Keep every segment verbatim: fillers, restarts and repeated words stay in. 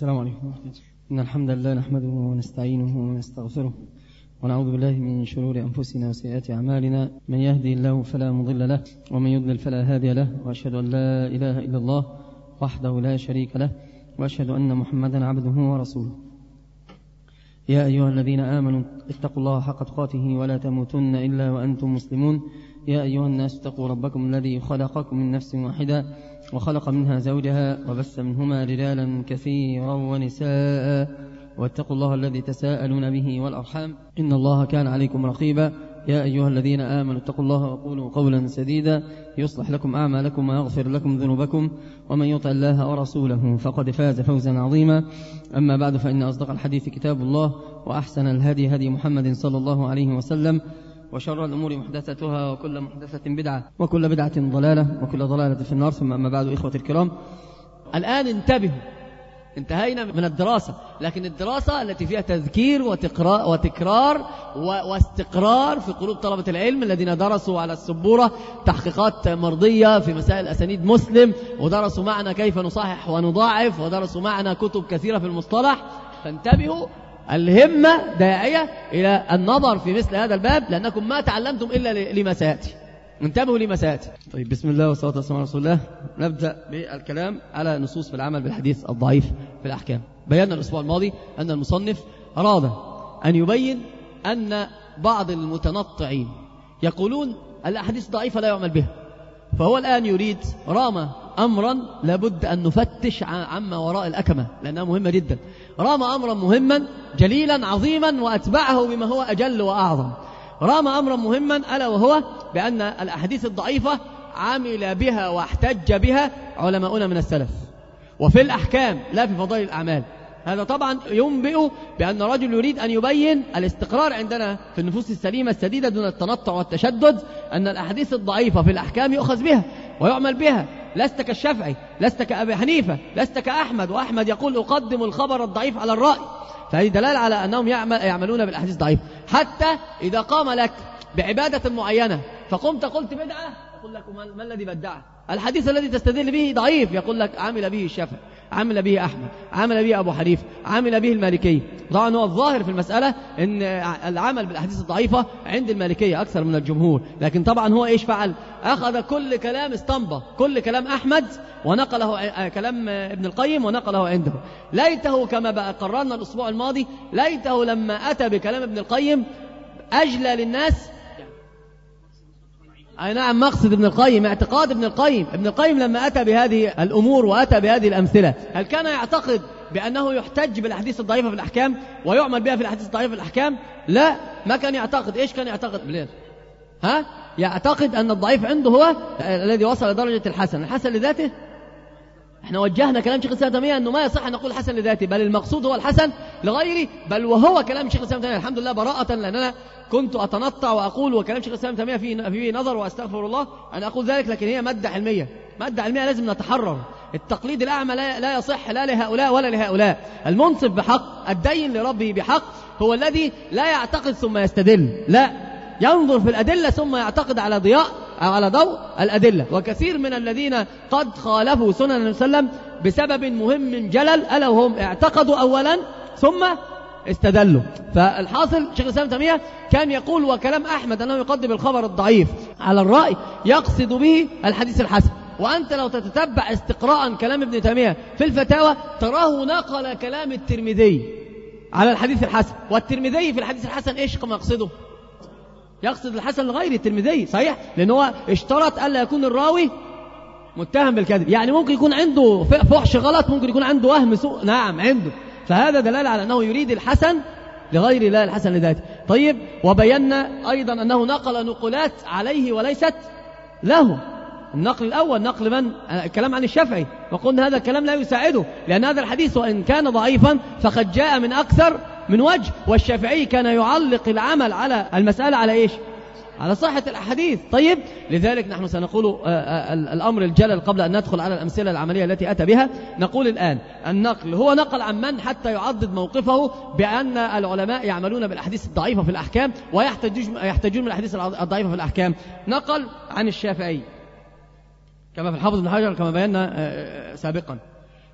السلام عليكم ورحمة الله. إن الحمد لله نحمده ونستعينه ونستغفره ونعوذ بالله من شرور أنفسنا وسيئات أعمالنا. من يهدي الله فلا مضل له ومن يضلل فلا هادي له، وأشهد أن لا إله إلا الله وحده لا شريك له، وأشهد أن محمدا عبده ورسوله. يا أيها الذين آمنوا اتقوا الله حق تقاته ولا تموتن إلا وأنتم مسلمون. يا أيها الناس اتقوا ربكم الذي خلقكم من نفس واحدة وخلق منها زوجها وبث منهما رجالا كثيرا ونساء، واتقوا الله الذي تساءلون به والأرحام إن الله كان عليكم رقيبا. يا أيها الذين آمنوا اتقوا الله وقولوا قولا سديدا يصلح لكم أعمالكم ويغفر لكم ذنوبكم، ومن يطع الله ورسوله فقد فاز فوزا عظيما. أما بعد، فإن أصدق الحديث كتاب الله، وأحسن الهدي هدي محمد صلى الله عليه وسلم، وشر الأمور محدثتها، وكل محدثة بدعة، وكل بدعة ضلالة، وكل ضلالة في النار. ثم أما بعد، إخوة الكرام، الآن انتبهوا، انتهينا من الدراسة، لكن الدراسة التي فيها تذكير وتقرار, وتكرار واستقرار في قلوب طلبة العلم الذين درسوا على السبورة تحقيقات مرضية في مسائل أسانيد مسلم، ودرسوا معنا كيف نصحح ونضاعف، ودرسوا معنا كتب كثيرة في المصطلح. فانتبهوا، الهمة داعية إلى النظر في مثل هذا الباب، لأنكم ما تعلمتم إلا لما سيأتي. انتبهوا لما سيأتي. طيب، بسم الله والصلاة والسلام على رسول الله. نبدأ بالكلام على نصوص في العمل بالحديث الضعيف في الأحكام. بينا الأسبوع الماضي أن المصنف أراد أن يبين أن بعض المتنطعين يقولون الأحاديث ضعيفة لا يعمل بها، فهو الآن يريد رام أمرا لابد أن نفتش عما وراء الأكمة، لأنها مهمة جدا. رام أمرا مهما جليلا عظيما وأتبعه بما هو أجل وأعظم. رام أمرا مهما ألا وهو بأن الأحاديث الضعيفة عمل بها واحتج بها علماؤنا من السلف، وفي الأحكام لا في فضائل الأعمال. هذا طبعا ينبئ بأن رجل يريد أن يبين الاستقرار عندنا في النفوس السليمة السديدة دون التنطع والتشدد، أن الأحاديث الضعيفة في الأحكام يؤخذ بها ويعمل بها. لست كالشافعي، لست كأبي حنيفة، لست كأحمد، وأحمد يقول أقدم الخبر الضعيف على الرأي. فهذه دلالة على أنهم يعمل يعملون بالأحاديث ضعيفة. حتى إذا قام لك بعبادة معينة فقمت قلت بدعة، يقول لك ما الذي بدعه؟ الحديث الذي تستدل به ضعيف، يقول لك عمل به الشافعي، عمل به أحمد، عمل به أبو حنيفة، عمل به المالكي. طبعا هو الظاهر في المسألة أن العمل بالأحاديث الضعيفة عند المالكية أكثر من الجمهور، لكن طبعا هو إيش فعل؟ أخذ كل كلام استنبط كل كلام أحمد ونقله كلام ابن القيم ونقله عنده. ليته كما بقى قررنا الأسبوع الماضي، ليته لما أتى بكلام ابن القيم أجلى للناس. أي نعم، مقصد ابن القيم، اعتقاد ابن القيم. ابن القيم لما أتى بهذه الأمور وأتى بهذه الأمثلة، هل كان يعتقد بأنه يحتج بالأحاديث الضعيفة في الأحكام ويعمل بها في الأحاديث الضعيفة في الأحكام؟ لا، ما كان يعتقد. إيش كان يعتقد بليل؟ ها؟ يعتقد أن الضعيف عنده هو الذي وصل لدرجة الحسن. الحسن لذاته، احنا وجهنا كلام شيخ الإسلام تيمية أنه ما يصح أن نقول حسن لذاته، بل المقصود هو الحسن لغيره، بل وهو كلام شيخ الإسلام تيمية. الحمد لله براءة، لأننا كنت أتنطع وأقول وكلام شيخ الإسلام تيمية فيه فيه نظر، وأستغفر الله أن أقول ذلك، لكن هي مادة علمية. مادة علمية لازم نتحرر. التقليد الأعمى لا, لا يصح لا لهؤلاء ولا لهؤلاء. المنصف بحق، الدين لربه بحق، هو الذي لا يعتقد ثم يستدل، لا ينظر في الأدلة ثم يعتقد على ضياء أو على ضوء الأدلة. وكثير من الذين قد خالفوا سنن النبي صلى الله عليه وسلم بسبب مهم جلل، ألا وهم اعتقدوا أولا ثم استدلوا. فالحاصل شيخ الإسلام تيمية كان يقول وكلام أحمد أنه يقدم الخبر الضعيف على الرأي، يقصد به الحديث الحسن. وأنت لو تتتبع استقراء كلام ابن تيمية في الفتاوى تراه نقل كلام الترمذي على الحديث الحسن. والترمذي في الحديث الحسن إيش كما يقصده؟ يقصد الحسن لغير الترمذي، صحيح، لأنه اشترط ألا يكون الراوي متهم بالكذب. يعني ممكن يكون عنده فحش غلط، ممكن يكون عنده وهم سوء، نعم عنده. فهذا دلالة على أنه يريد الحسن لغير لا الحسن لذاته. طيب، وبينا أيضا أنه نقل نقلات عليه وليست له. النقل الأول نقل من؟ الكلام عن الشافعي، وقلنا هذا الكلام لا يساعده، لأن هذا الحديث وإن كان ضعيفا فقد جاء من أكثر من وجه، والشافعي كان يعلق العمل على المسألة على إيش؟ على صحة الأحاديث. طيب، لذلك نحن سنقول الأمر الجلل قبل أن ندخل على الأمثلة العملية التي أتى بها. نقول الآن النقل هو نقل عن من حتى يعضد موقفه بأن العلماء يعملون بالأحاديث الضعيفة في الأحكام ويحتجون من الأحاديث الضعيفة في الأحكام. نقل عن الشافعي كما في الحافظ بن حجر كما بينا سابقا.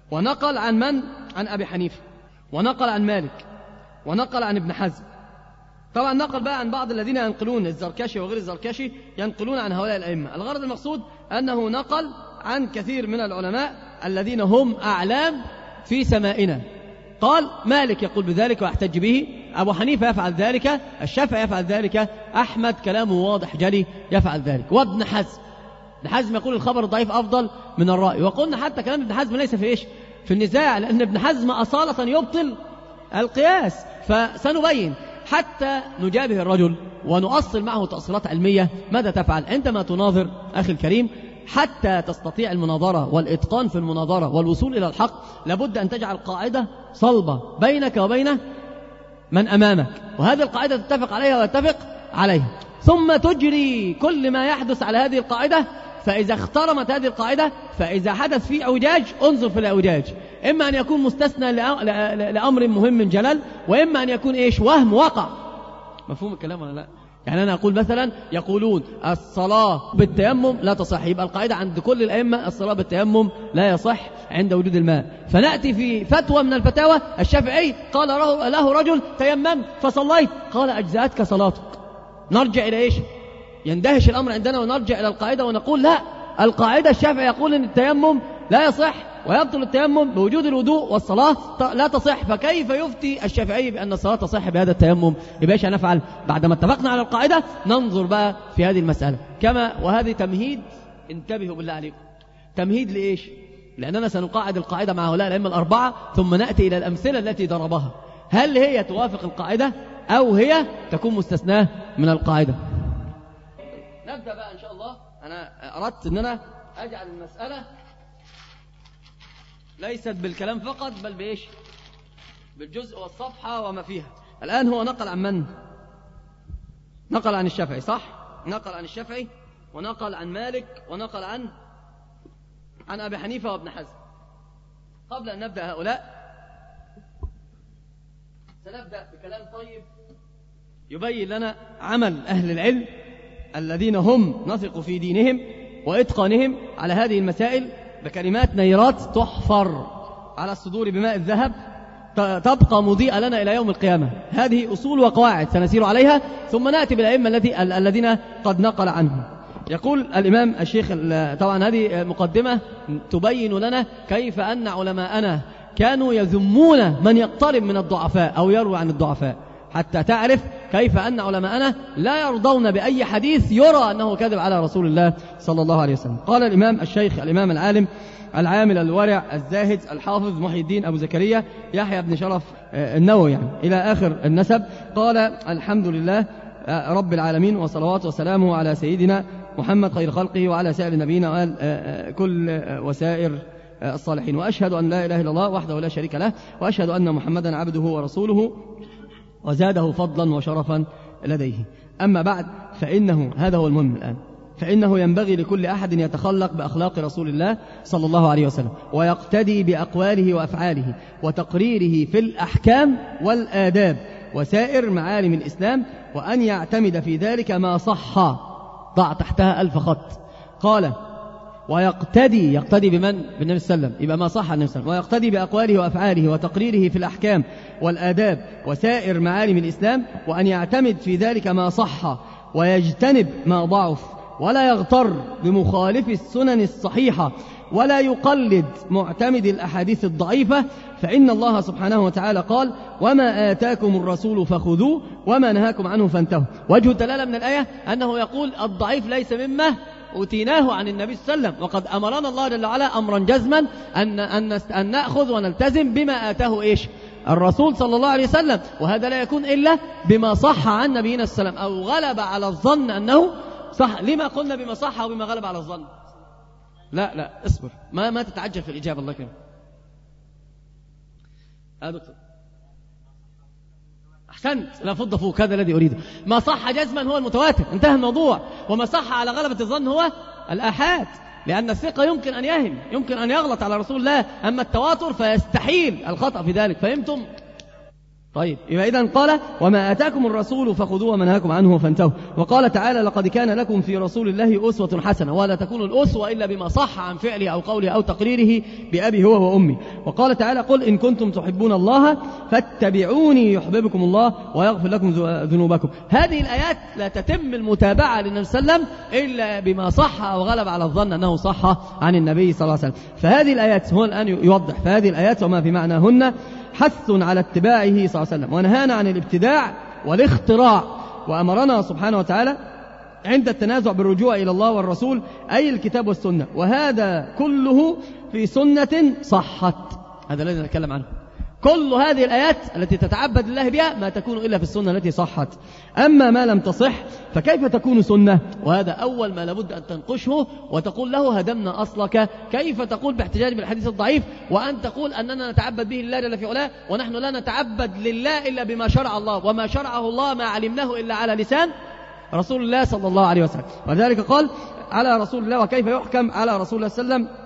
ونقل عن من؟ عن أبي حنيفة، ونقل عن مالك، ونقل عن ابن حزم. طبعا نقل بقى عن بعض الذين ينقلون، الزركشي وغير الزركشي ينقلون عن هؤلاء الأئمة. الغرض المقصود أنه نقل عن كثير من العلماء الذين هم أعلام في سمائنا. قال مالك يقول بذلك ويحتج به، أبو حنيفة يفعل ذلك، الشافعي يفعل ذلك، أحمد كلامه واضح جلي يفعل ذلك، وابن حزم. ابن حزم يقول الخبر الضعيف أفضل من الرأي. وقلنا حتى كلام ابن حزم ليس في إيش؟ في النزاع، لأن ابن حزم أصالة يبطل القياس. فسنبين حتى نجابه الرجل ونؤصل معه تأصيلات علمية. ماذا تفعل عندما تناظر أخي الكريم؟ حتى تستطيع المناظرة والإتقان في المناظرة والوصول إلى الحق لابد أن تجعل قاعدة صلبة بينك وبين من أمامك، وهذه القاعدة تتفق عليها ويتفق عليها، ثم تجري كل ما يحدث على هذه القاعدة. فإذا اخترمت هذه القاعدة، فإذا حدث فيه اعوجاج انظر في الاعوجاج، إما أن يكون مستثنى لأمر مهم جلل، وإما أن يكون إيش؟ وهم وقع. مفهوم الكلام ولا لا؟ يعني أنا أقول مثلا يقولون الصلاة بالتيمم لا تصح، يبقى القاعدة عند كل الأئمة الصلاة بالتيمم لا يصح عند وجود الماء. فنأتي في فتوى من الفتاوى الشافعي قال له رجل تيمم فصليت، قال أجزأتك صلاتك. نرجع إلى إيش؟ يندهش الأمر عندنا ونرجع إلى القاعدة ونقول لا، القاعدة الشافعي يقول أن التيمم لا يصح ويبطل التيمم بوجود الوضوء، والصلاة لا تصح، فكيف يفتي الشافعي بأن الصلاة تصح بهذا التيمم؟ يبقى ايش هنفعل؟ بعدما اتفقنا على القاعدة ننظر بقى في هذه المسألة كما، وهذه تمهيد، انتبهوا بالله عليكم، تمهيد لإيش؟ لأننا سنقاعد القاعدة مع هؤلاء الأئمة الأربعة، ثم نأتي إلى الأمثلة التي ضربها، هل هي توافق القاعدة أو هي تكون مستثناة من القاعدة؟ نبدأ بقى إن شاء الله. أنا أردت أن أنا أجعل المسألة ليست بالكلام فقط، بل بإيش؟ بالجزء والصفحة وما فيها. الآن هو نقل عن من؟ نقل عن الشافعي، صح؟ نقل عن الشافعي، ونقل عن مالك، ونقل عن عن أبي حنيفة وابن حزم. قبل أن نبدأ هؤلاء سنبدأ بكلام طيب يبين لنا عمل أهل العلم الذين هم نثق في دينهم وإتقانهم على هذه المسائل بكلمات نيرات تحفر على الصدور بماء الذهب، تبقى مضيئة لنا إلى يوم القيامة. هذه أصول وقواعد سنسير عليها، ثم نأتي بالأئمة التي الذين قد نقل عنهم. يقول الإمام الشيخ، طبعا هذه مقدمة تبين لنا كيف أن علماءنا كانوا يذمون من يقترب من الضعفاء أو يروي عن الضعفاء، حتى تعرف كيف أن علماءنا لا يرضون بأي حديث يرى أنه كذب على رسول الله صلى الله عليه وسلم. قال الإمام الشيخ الإمام العالم العامل الورع الزاهد الحافظ محي الدين أبو زكريا يحيى بن شرف النووي يعني إلى آخر النسب، قال الحمد لله رب العالمين، وصلوات وسلامه على سيدنا محمد خير خلقه وعلى سائر نبينا وكل وسائر الصالحين، وأشهد أن لا إله إلا الله وحده لا شريك له، وأشهد أن محمدا عبده ورسوله وزاده فضلا وشرفا لديه. أما بعد، فإنه هذا هو المهم الآن، فإنه ينبغي لكل أحد يتخلق بأخلاق رسول الله صلى الله عليه وسلم، ويقتدي بأقواله وأفعاله وتقريره في الأحكام والآداب وسائر معالم الإسلام، وأن يعتمد في ذلك ما صح، ضع تحتها ألف خط. قال ويقتدي، يقتدي بمن؟ بالنبي صلى الله عليه وسلم، يبقى ما صح النبي صلى الله عليه وسلم، ويقتدي بأقواله وأفعاله وتقريره في الأحكام والآداب وسائر معالم الإسلام، وأن يعتمد في ذلك ما صح ويجتنب ما ضعف، ولا يغتر بمخالف السنن الصحيحة، ولا يقلد معتمد الأحاديث الضعيفة، فإن الله سبحانه وتعالى قال وما آتاكم الرسول فخذوه وما نهاكم عنه فانتهوا. وجه الدلالة من الآية أنه يقول الضعيف ليس مما أوتيناه عن النبي صلى الله عليه وسلم، وقد أمرنا الله جل وعلا أمرا جزما أن, أن, أن نأخذ ونلتزم بما آتاه إيش؟ الرسول صلى الله عليه وسلم، وهذا لا يكون إلا بما صح عن نبينا صلى الله عليه وسلم أو غلب على الظن أنه صح. لما قلنا بما صح وبما غلب على الظن؟ لا لا اصبر، ما ما تتعجل في الإجابة، الله يكرمك. آه دكتور أحسنت، لا فض فوق، هذا الذي أريده. ما صح جزما هو المتواتر، انتهى الموضوع. وما صح على غلبة الظن هو الآحاد، لأن الثقة يمكن أن يهم، يمكن أن يغلط على رسول الله، أما التواتر فيستحيل الخطأ في ذلك. فهمتم؟ طيب يبقى إذن قال وما آتاكم الرسول فخذوه وما نهاكم عنه فانتهوا. وقال تعالى لقد كان لكم في رسول الله أسوة حسنة ولا تكون الأسوة إلا بما صح عن فعله أو قوله أو تقريره بأبي هو وأمي. وقال تعالى قل إن كنتم تحبون الله فاتبعوني يحببكم الله ويغفر لكم ذنوبكم. هذه الآيات لا تتم المتابعة للنبي صلى الله عليه وسلم إلا بما صح أو غلب على الظن أنه صح عن النبي صلى الله عليه وسلم. فهذه الآيات هو الآن يوضح فهذه الآيات وما في معناهن حث على اتباعه صلى الله عليه وسلم ونهانا عن الابتداع والاختراع، وأمرنا سبحانه وتعالى عند التنازع بالرجوع إلى الله والرسول أي الكتاب والسنة، وهذا كله في سنة صحت. هذا الذي نتكلم عنه. كل هذه الآيات التي تتعبد الله بها ما تكون إلا في السنة التي صحت. أما ما لم تصح فكيف تكون سنة؟ وهذا أول ما لابد أن تنقشه وتقول له هدمنا أصلك. كيف تقول باحتجاج بالحديث الضعيف وأن تقول أننا نتعبد به لله جل في علاه ونحن لا نتعبد لله إلا بما شرع الله، وما شرعه الله ما علمناه إلا على لسان رسول الله صلى الله عليه وسلم. وذلك قال على رسول الله وكيف يحكم على رسول الله صلى الله عليه وسلم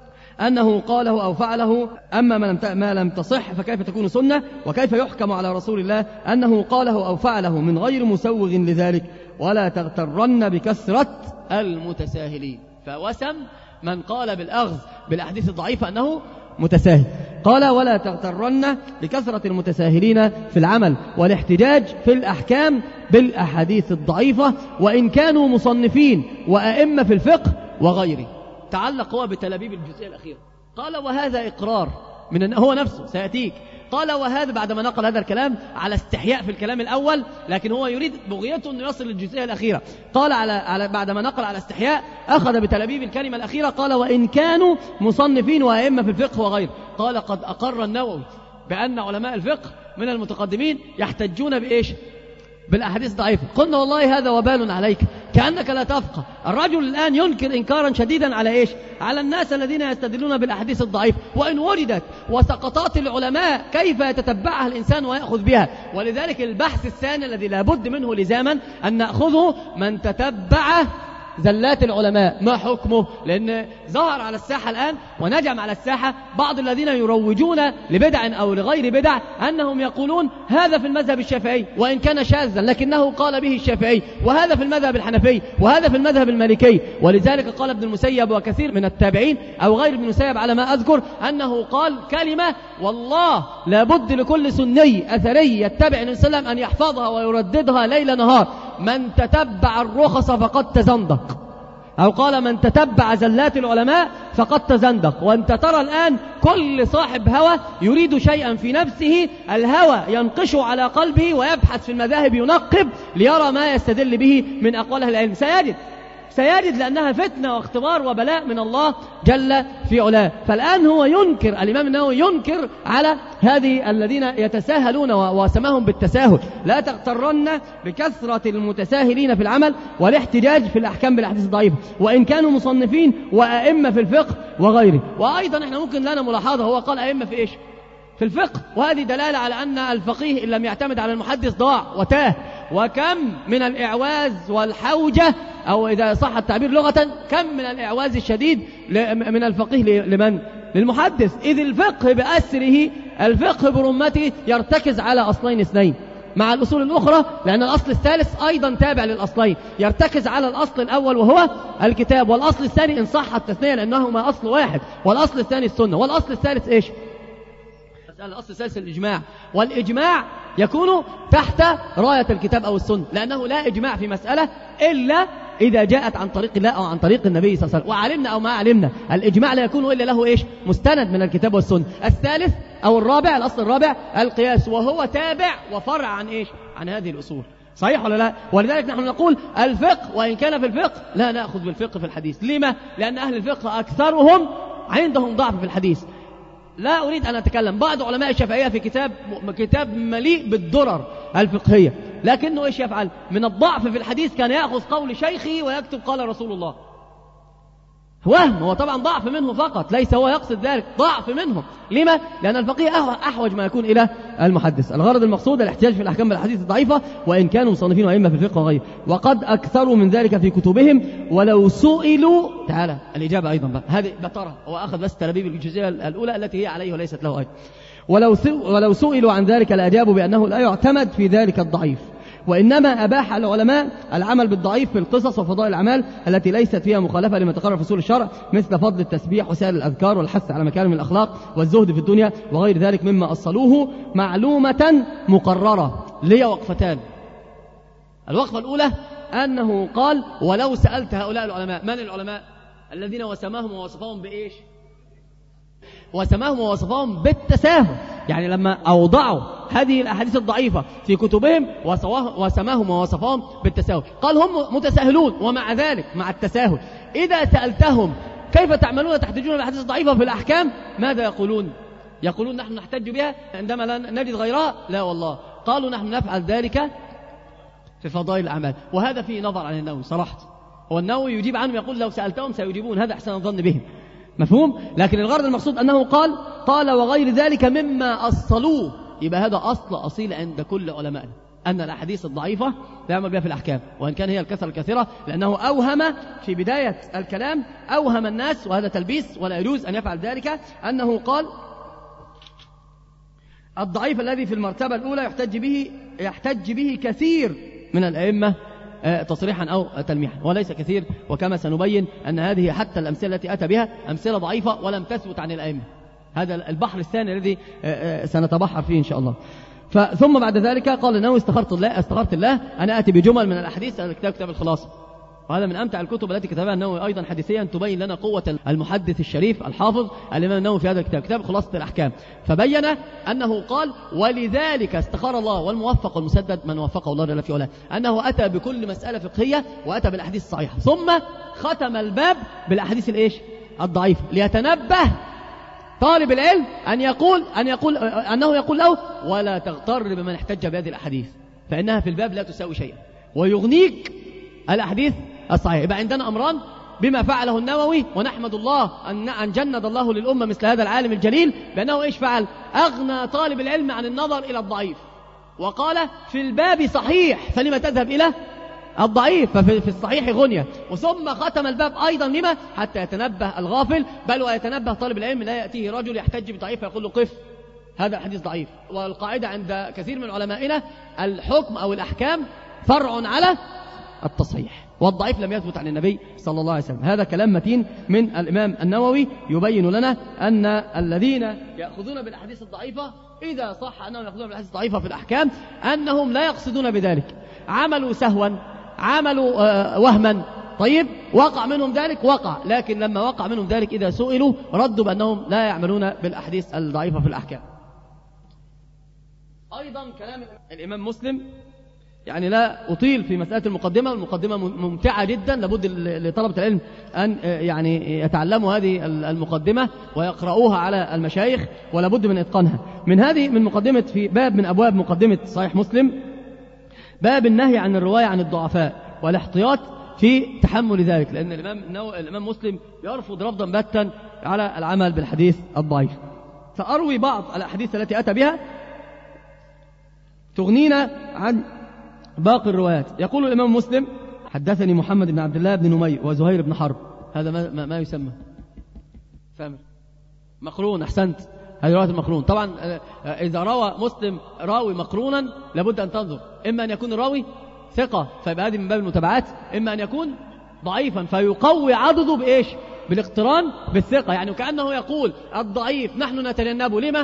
أنه قاله أو فعله. أما ما لم تصح فكيف تكون سنة؟ وكيف يحكم على رسول الله أنه قاله أو فعله من غير مسوغ لذلك؟ ولا تغترن بكثرة المتساهلين. فوسم من قال بالأخذ بالأحاديث الضعيفة أنه متساهل. قال ولا تغترن بكثرة المتساهلين في العمل والاحتجاج في الأحكام بالأحاديث الضعيفة وإن كانوا مصنفين وأئمة في الفقه وغيره. تعلق هو بتلابيب الجزئية الأخيرة. قال وهذا إقرار من هو نفسه سيأتيك. قال وهذا بعدما نقل هذا الكلام على استحياء في الكلام الأول، لكن هو يريد بغيته أن يصل للجزئية الأخيرة. قال على, على بعدما نقل على استحياء أخذ بتلابيب الكلمة الأخيرة. قال وإن كانوا مصنفين وأئمة في الفقه وغيره. قال قد أقر النووي بأن علماء الفقه من المتقدمين يحتجون بإيش؟ بالأحاديث ضعيفة. قلنا والله هذا وبال عليك كأنك لا تفقه. الرجل الآن ينكر إنكارا شديدا على إيش؟ على الناس الذين يستدلون بالأحاديث الضعيفة، وإن وجدت وسقطات العلماء كيف يتتبعها الإنسان ويأخذ بها. ولذلك البحث الثاني الذي لا بد منه لزاما أن نأخذه من تتبع زلات العلماء. ما حكمه؟ لأن ظهر على الساحة الآن ونجم على الساحة بعض الذين يروجون لبدع أو لغير بدع أنهم يقولون هذا في المذهب الشافعي وإن كان شاذا لكنه قال به الشافعي، وهذا في المذهب الحنفي، وهذا في المذهب المالكي. ولذلك قال ابن المسيب وكثير من التابعين أو غير ابن المسيب على ما أذكر أنه قال كلمة والله لابد لكل سني أثري يتبع النبي صلى الله عليه وسلم أن يحفظها ويرددها ليل نهار: من تتبع الرخص فقد تزندق. أو قال من تتبع زلات العلماء فقد تزندق. وأنت ترى الآن كل صاحب هوى يريد شيئا في نفسه، الهوى ينقش على قلبه ويبحث في المذاهب ينقب ليرى ما يستدل به من أقوال أهل العلم. سيجد سيجد لأنها فتنة واختبار وبلاء من الله جل في علاه. فالآن هو ينكر، الإمام النووي ينكر على هذه الذين يتساهلون وسماهم بالتساهل: لا تغترن بكثرة المتساهلين في العمل والاحتجاج في الأحكام بالأحاديث الضعيفة وإن كانوا مصنفين وأئمة في الفقه وغيره. وأيضا احنا ممكن لنا ملاحظة، هو قال أئمة في إيش؟ في الفقه، وهذه دلالة على أن الفقيه إن لم يعتمد على المحدث ضاع وتاه. وكم من الإعواز والحوجة، أو إذا صح التعبير لغة، كم من الإعواز الشديد من الفقيه لمن؟ للمحدث. إذ الفقه بأسره، الفقه برمته يرتكز على أصلين اثنين مع الأصول الأخرى، لأن الأصل الثالث أيضا تابع للأصلين، يرتكز على الأصل الأول وهو الكتاب، والأصل الثاني إن صح التثنية لأنهما أصل واحد، والأصل الثاني السنة، والأصل الثالث إيش؟ الأصل الثالث الإجماع. والإجماع يكون تحت راية الكتاب أو السنة، لأنه لا إجماع في مسألة إلا إذا جاءت عن طريق الله أو عن طريق النبي صلى الله عليه وسلم، وعلمنا أو ما علمنا الإجماع لا يكون إلا له إيش؟ مستند من الكتاب والسنة. الثالث أو الرابع، الأصل الرابع القياس، وهو تابع وفرع عن إيش؟ عن هذه الأصول. صحيح ولا لا؟ ولذلك نحن نقول الفقه وإن كان في الفقه لا نأخذ بالفقه في الحديث. لما؟ لأن أهل الفقه أكثرهم عندهم ضعف في الحديث. لا أريد أن أتكلم. بعض علماء الشافعية في كتاب كتاب مليء بالدرر الفقهية، لكنه إيش يفعل؟ من الضعف في الحديث كان يأخذ قول شيخه ويكتب قال رسول الله. وهم، هو طبعا ضعف منه فقط، ليس هو يقصد ذلك، ضعف منه. لما؟ لأن الفقيه أحوج ما يكون إلى المحدث. الغرض المقصود الاحتجاج في الأحكام بالأحاديث الضعيفة وإن كانوا مصنفين وأئمة في الفقه وغيره، وقد أكثروا من ذلك في كتبهم ولو سئلوا. تعالى الإجابة أيضا بقى. هذه بطرة، هو أخذ بس تلابيب الجزئية الأولى التي هي عليه وليست له أيضا. ولو ولو سئلوا عن ذلك لأجابوا بأنه لا يعتمد في ذلك الضعيف، وإنما أباح العلماء العمل بالضعيف في القصص وفضائل الأعمال التي ليست فيها مخالفة لما تقرر في أصول الشرع، مثل فضل التسبيح وسائر الأذكار والحث على مكارم الأخلاق والزهد في الدنيا وغير ذلك مما أصلوه معلومة مقررة. لي وقفتان. الوقفة الأولى أنه قال ولو سألت هؤلاء العلماء. من العلماء؟ الذين وسماهم ووصفهم بإيش؟ وسماهم ووصفهم بالتساهل، يعني لما أوضعوا هذه الأحاديث الضعيفة في كتبهم وسماهم ووصفهم بالتساهل، قال هم متساهلون. ومع ذلك مع التساهل إذا سألتهم كيف تعملون تحتجون الأحاديث الضعيفة في الأحكام، ماذا يقولون؟ يقولون نحن نحتج بها عندما لا نجد غيرها؟ لا والله، قالوا نحن نفعل ذلك في فضائل الأعمال. وهذا فيه نظر عن النووي صراحة، هو النووي يجيب عنهم يقول لو سألتهم سيجيبون، هذا أحسن الظن بهم، مفهوم؟ لكن الغرض المقصود أنه قال قال وغير ذلك مما أصلوه، يبقى هذا أصل أصيل عند كل علمائنا أن الأحاديث الضعيفة لا يعمل بها في الأحكام، وإن كان هي الكثرة الكثيرة، لأنه أوهم في بداية الكلام أوهم الناس، وهذا تلبيس ولا يجوز أن يفعل ذلك، أنه قال الضعيف الذي في المرتبة الأولى يحتج به يحتج به كثير من الأئمة تصريحا أو تلميحا، وليس كثير، وكما سنبين أن هذه حتى الأمثلة التي أتى بها أمثلة ضعيفة ولم تثبت عن الأئمة. هذا البحر الثاني الذي سنتبحر فيه إن شاء الله. ثم بعد ذلك قال النووي استخرت الله استخرت الله أنا آتي بجمل من الأحاديث. الكتاب كتاب الخلاصة، وهذا من أمتع الكتب التي كتبها النووي أيضا حديثيا، تبين لنا قوة المحدث الشريف الحافظ الإمام النووي في هذا الكتاب، كتاب خلاصة الأحكام. فبين أنه قال ولذلك استخار الله، والموفق والمسدد من وفقه الله جل في علاه، أنه أتى بكل مسألة فقهية وأتى بالأحاديث الصحيحة، ثم ختم الباب بالأحاديث الإيش؟ الضعيفة، ليتنبه طالب العلم أن يقول أن يقول أنه يقول له ولا تغتر بمن احتج بهذه الأحاديث، فإنها في الباب لا تساوي شيئا، ويغنيك الأحاديث الصحيحة. يبقى عندنا أمران بما فعله النووي، ونحمد الله أن أن جند الله للأمة مثل هذا العالم الجليل، بأنه إيش فعل؟ أغنى طالب العلم عن النظر إلى الضعيف، وقال في الباب صحيح فلما تذهب إلى الضعيف، ففي الصحيح غنية. وثم ختم الباب أيضا لما؟ حتى يتنبه الغافل، بل ويتنبه طالب العلم لا يأتيه رجل يحتج بضعيف يقول له قف هذا حديث ضعيف. والقاعدة عند كثير من علمائنا الحكم أو الأحكام فرع على التصحيح، والضعيف لم يثبت عن النبي صلى الله عليه وسلم. هذا كلام متين من الإمام النووي يبين لنا أن الذين يأخذون بالأحاديث الضعيفة إذا صح أنهم يأخذون بالأحاديث الضعيفة في الأحكام أنهم لا يقصدون بذلك، عملوا سهوا، عملوا وهما، طيب وقع منهم ذلك وقع، لكن لما وقع منهم ذلك إذا سئلوا ردوا بأنهم لا يعملون بالأحاديث الضعيفة في الأحكام. أيضا كلام الإمام مسلم، يعني لا أطيل في مسألة المقدمة، المقدمة ممتعة جدا، لابد لطلبة العلم أن يعني يتعلموا هذه المقدمة ويقرؤوها على المشايخ، ولابد من إتقانها. من هذه من مقدمة في باب من أبواب مقدمة صحيح مسلم، باب النهي عن الرواية عن الضعفاء والاحتياط في تحمل ذلك، لأن الإمام, الإمام مسلم يرفض رفضا باتا على العمل بالحديث الضعيف. فأروي بعض الأحاديث التي أتى بها تغنينا عن باقي الروايات. يقول الإمام مسلم حدثني محمد بن عبد الله بن نمير وزهير بن حرب، هذا ما, ما, ما يسمى فاهم مقرون، أحسنت، هذه رواية المقرون. طبعا إذا روى مسلم راوي مقرونا لابد أن تنظر، إما أن يكون الراوي ثقة فيبقى هذه من باب المتابعات، إما أن يكون ضعيفا فيقوي عضده بإيش؟ بالاقتران بالثقة. يعني كأنه يقول الضعيف نحن نتجنبه، لما؟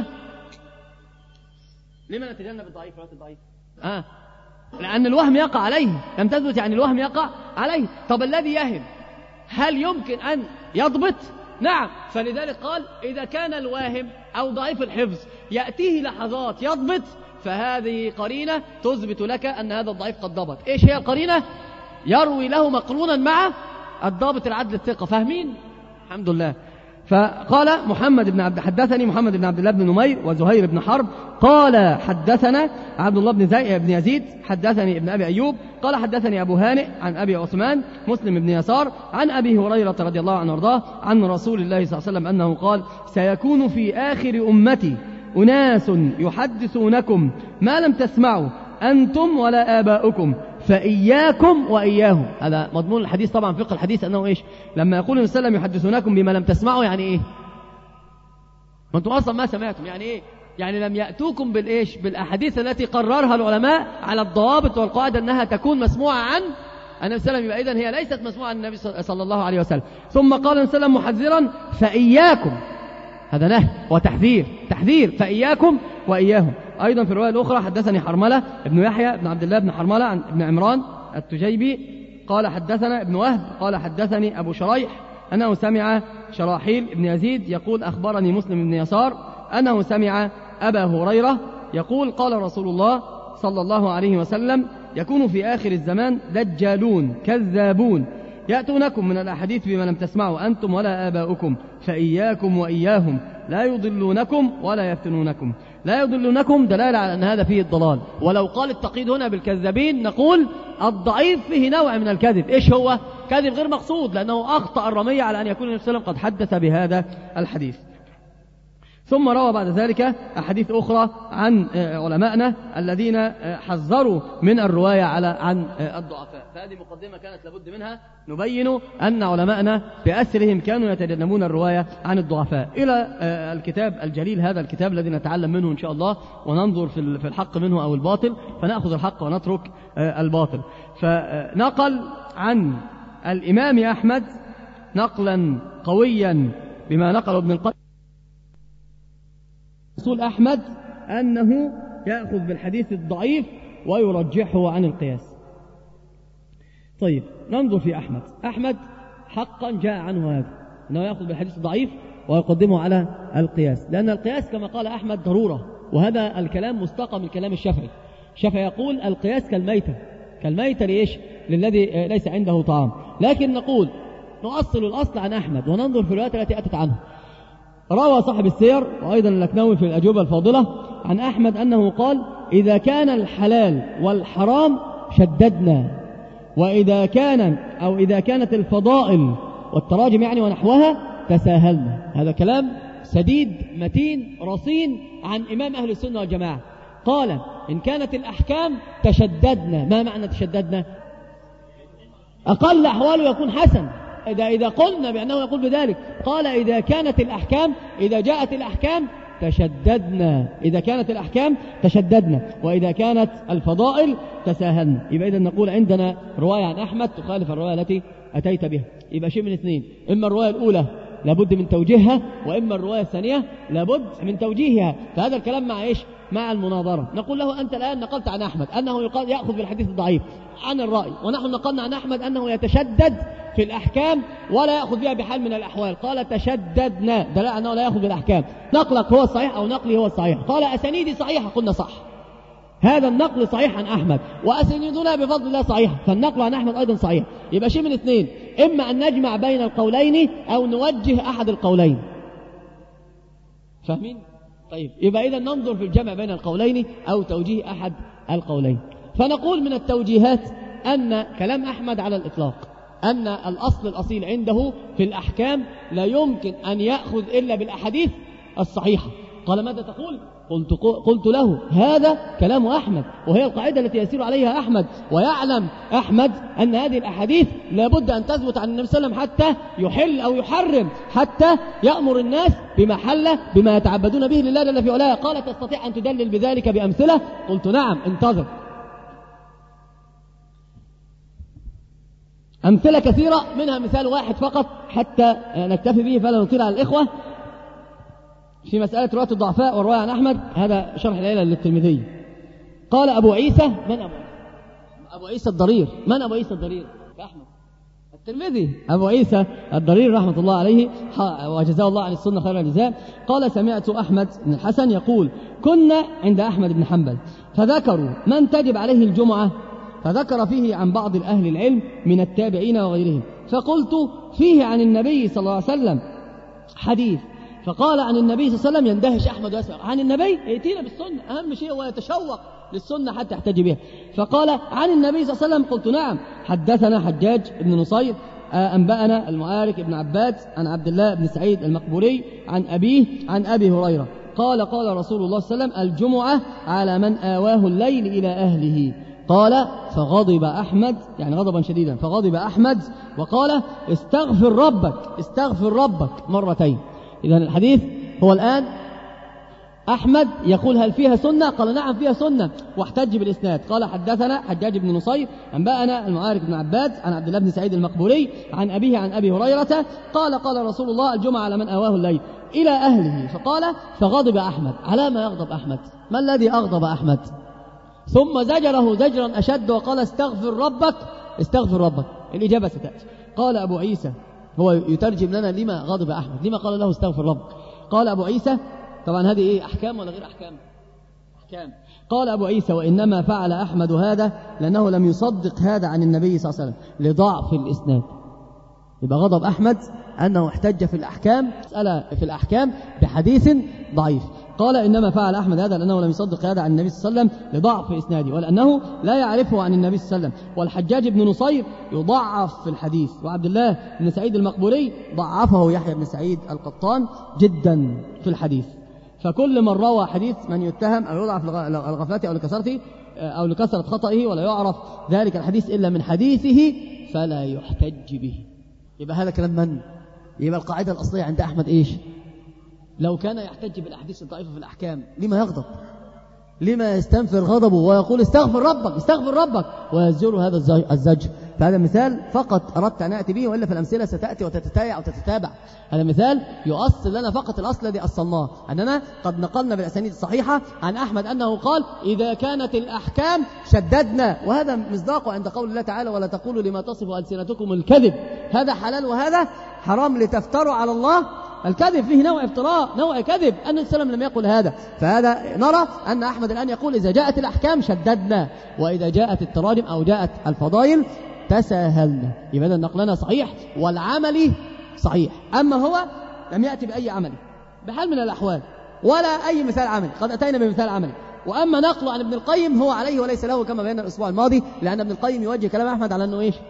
لما نتجنب الضعيف؟ رواية الضعيف آه لأن الوهم يقع عليه، لم تثبت يعني الوهم يقع عليه. طب الذي يهم هل يمكن أن يضبط؟ نعم، فلذلك قال إذا كان الواهم أو ضعيف الحفظ يأتيه لحظات يضبط، فهذه قرينة تثبت لك أن هذا الضعيف قد ضبط. إيش هي القرينة؟ يروي له مقرونا مع الضابط العدل الثقة، فاهمين؟ الحمد لله. فقال محمد بن عبد حدثني محمد بن عبد الله بن نمير وزهير بن حرب قال حدثنا عبد الله بن زي بن يزيد حدثني ابن أبي أيوب قال حدثني أبو هانئ عن أبي عثمان مسلم بن يسار عن أبي هريرة رضي الله عنه وارضاه عن رسول الله صلى الله عليه وسلم أنه قال سيكون في آخر أمتي أناس يحدثونكم ما لم تسمعوا أنتم ولا آباؤكم فإياكم وإياهم. هذا مضمون الحديث. طبعا فقه الحديث أنه إيش؟ لما يقول النبي صلى الله عليه وسلم يحدثونكم بما لم تسمعوا، يعني إيه؟ ما أنتم أصلا ما سمعتم، يعني إيه؟ يعني لم يأتوكم بالإيش بالأحاديث التي قررها العلماء على الضوابط والقواعد أنها تكون مسموعة عن النبي صلى الله عليه وسلم، إذن هي ليست مسموعة عن النبي صلى الله عليه وسلم. ثم قال النبي صلى الله عليه وسلم محذرا فإياكم، هذا نهي وتحذير، تحذير فإياكم وإياهم. أيضا في الرواية الأخرى حدثني حرملة ابن يحيى ابن عبد الله بن حرملة عن ابن عمران التجيبي قال حدثنا ابن وهب قال حدثني أبو شريح أنه سمع شراحيل ابن يزيد يقول أخبرني مسلم بن يسار أنه سمع أبا هريرة يقول قال رسول الله صلى الله عليه وسلم يكون في آخر الزمان دجالون كذابون يأتونكم من الأحاديث بما لم تسمعوا أنتم ولا آباؤكم فإياكم وإياهم لا يضلونكم ولا يفتنونكم. لا يضلونكم دلالة على أن هذا فيه الضلال، ولو قال التقييد هنا بالكذابين نقول الضعيف فيه نوع من الكذب. إيش هو؟ كذب غير مقصود، لأنه أخطأ الرمية على أن يكون النبي صلى الله عليه وسلم قد حدث بهذا الحديث. ثم روى بعد ذلك أحاديث أخرى عن علمائنا الذين حذروا من الرواية على عن الضعفاء. فهذه مقدمة كانت لابد منها نبين أن علمائنا بأسرهم كانوا يتجنبون الرواية عن الضعفاء. إلى الكتاب الجليل هذا الكتاب الذي نتعلم منه إن شاء الله وننظر في الحق منه أو الباطل، فنأخذ الحق ونترك الباطل. فنقل عن الإمام أحمد نقلا قويا بما نقل ابن القيم رسول أحمد أنه يأخذ بالحديث الضعيف ويرجحه عن القياس. طيب ننظر في أحمد. أحمد حقا جاء عنه هذا أنه يأخذ بالحديث الضعيف ويقدمه على القياس، لأن القياس كما قال أحمد ضرورة، وهذا الكلام مستقى من كلام الشافعي. الشافعي يقول القياس كالميتة، كالميتة ليش؟ للذي ليس عنده طعام. لكن نقول نؤصل الأصل عن أحمد وننظر في الروايات التي أتت عنه. روى صاحب السير وأيضا اللكنوي في الأجوبة الفاضلة عن أحمد أنه قال إذا كان الحلال والحرام شددنا، وإذا كان أو إذا كانت الفضائل والتراجم يعني ونحوها تساهلنا. هذا كلام سديد متين رصين عن إمام أهل السنة والجماعة. قال إن كانت الأحكام تشددنا. ما معنى تشددنا؟ أقل أحواله يكون حسن. إذا إذا قلنا بأنه يقول بذلك قال إذا كانت الأحكام إذا جاءت الأحكام تشددنا، إذا كانت الأحكام تشددنا، وإذا كانت الفضائل تساهلنا. يبقى إذا نقول عندنا رواية عن أحمد تخالف الرواية التي أتيت بها. يبقى شيء من اثنين، إما الرواية الأولى لابد من توجيهها، وإما الرواية الثانية لابد من توجيهها. فهذا الكلام مع إيش؟ مع المناظرة. نقول له أنت الآن نقلت عن أحمد أنه يأخذ بالحديث الضعيف عن الرأي، ونحن نقلنا عن أحمد أنه يتشدد في الأحكام ولا يأخذ بها بحال من الأحوال. قال تشددنا دلالة أنه لا يأخذ بالأحكام. نقلك هو الصحيح أو نقلي هو الصحيح. قال أسانيدي صحيحة، قلنا صح، هذا النقل صحيح عن أحمد، وأسانيدنا بفضل الله صحيحة، فالنقل عن أحمد أيضا صحيح. يبقى شيء من اثنين، إما أن نجمع بين القولين أو نوجه أحد القولين. فاهمين؟ طيب يبقى إذا ننظر في الجمع بين القولين أو توجيه أحد القولين. فنقول من التوجيهات أن كلام أحمد على الإطلاق أن الأصل الأصيل عنده في الأحكام لا يمكن أن يأخذ إلا بالأحاديث الصحيحة. قال ماذا تقول؟ قلت, قلت له هذا كلام أحمد، وهي القاعدة التي يسير عليها أحمد، ويعلم أحمد أن هذه الأحاديث لابد أن تثبت عن النبي صلى الله عليه وسلم حتى يحل أو يحرم، حتى يأمر الناس بما حل بما يتعبدون به لله جل في علاه. قال تستطيع أن تدلل بذلك بأمثلة؟ قلت نعم، انتظر. أمثلة كثيرة، منها مثال واحد فقط حتى نكتفي به فلا نطيل على الإخوة في مسألة رواية الضعفاء والرواية عن أحمد. هذا شرح العلة للترمذي. قال أبو عيسى، من أبو عيسى؟ أبو عيسى الضرير. من أبو عيسى الضرير؟ أحمد الترمذي. أبو عيسى الضرير رحمة الله عليه وجزاه الله عن السنة خير الجزاء. قال سمعت أحمد بن الحسن يقول كنا عند أحمد بن حنبل فذكروا من تجب عليه الجمعة، فذكر فيه عن بعض الأهل العلم من التابعين وغيرهم، فقلت فيه عن النبي صلى الله عليه وسلم حديث، فقال عن النبي صلى الله عليه وسلم. يندهش أحمد ويسأل عن النبي، ائتينا بالسنة، أهم شيء هو يتشوق للسنة حتى يحتج بها. فقال عن النبي صلى الله عليه وسلم، قلت نعم. حدثنا حجاج بن نصير أنبأنا المعارك بن عباد عن عبد الله بن سعيد المقبوري عن أبيه عن أبي هريرة قال قال رسول الله صلى الله عليه وسلم الجمعة على من آواه الليل إلى أهله. قال فغضب أحمد، يعني غضبا شديدا، فغضب أحمد وقال استغفر ربك استغفر ربك مرتين. إذن الحديث هو الآن أحمد يقول هل فيها سنة؟ قال نعم فيها سنة، واحتج بالإسناد. قال حدثنا حجاج بن نصير أنبأنا المعارك بن عباد عن عبد الله بن سعيد المقبوري عن أبيه عن أبي هريرة قال قال رسول الله الجمعة على من آواه الليل إلى أهله، فقال فغضب أحمد. على ما يغضب أحمد؟ ما الذي أغضب أحمد؟ ثم زجره زجرا أشد وقال استغفر ربك استغفر ربك. الإجابة ستأتي. قال أبو عيسى، هو يترجم لنا لما غضب أحمد، لما قال له استغفر ربك. قال أبو عيسى، طبعا هذه إيه، أحكام ولا غير أحكام؟ أحكام. قال أبو عيسى وإنما فعل أحمد هذا لأنه لم يصدق هذا عن النبي صلى الله عليه وسلم لضعف الإسناد. يبقى غضب أحمد أنه احتج في الأحكام مسألة في الأحكام بحديث ضعيف. قال إنما فعل أحمد هذا لأنه لم يصدق هذا عن النبي صلى الله عليه وسلم لضعف إسناده ولأنه لا يعرفه عن النبي صلى الله عليه وسلم. والحجاج بن نصير يضعف في الحديث، وعبد الله بن سعيد المقبوري ضعفه يحيى بن سعيد القطان جدا في الحديث. فكل من روى حديث من يتهم أو يضعف لغفلته أو لكثرته أو لكثرة خطئه ولا يعرف ذلك الحديث إلا من حديثه فلا يحتج به. يبقى هذا كلام من؟ يبقى القاعدة الأصلية عند أحمد إيش؟ لو كان يحتج بالأحاديث الضعيفة في الأحكام لما يغضب؟ لما يستنفر غضبه ويقول استغفر ربك استغفر ربك ويزجر هذا الزجر؟ فهذا مثال فقط أردت أن أتي به، وإلا فالأمثلة ستأتي وتتتابع وتتتابع. هذا مثال يؤصل لنا فقط الأصل الذي أصلناه، أننا قد نقلنا بالأسانيد الصحيحة عن أحمد أنه قال إذا كانت الأحكام شددنا، وهذا مصداقه عند قول الله تعالى ولا تقولوا لما تصف ألسنتكم الكذب، هذا حلال وهذا حرام لتفتروا على الله الكذب. فيه نوع افتراء، نوع كذب، أن النبي صلى الله عليه وسلم لم يقل هذا. فهذا نرى أن أحمد الآن يقول إذا جاءت الأحكام شددنا، وإذا جاءت التراجم أو جاءت الفضائل تساهلنا. يبقى نقلنا صحيح والعمل صحيح. أما هو لم يأتي بأي عمل بحال من الأحوال ولا أي مثال عملي، قد أتينا بمثال عملي. وأما نقله عن ابن القيم هو عليه وليس له كما بينا الأسبوع الماضي، لأن ابن القيم يوجه كلام أحمد على أنه إيش؟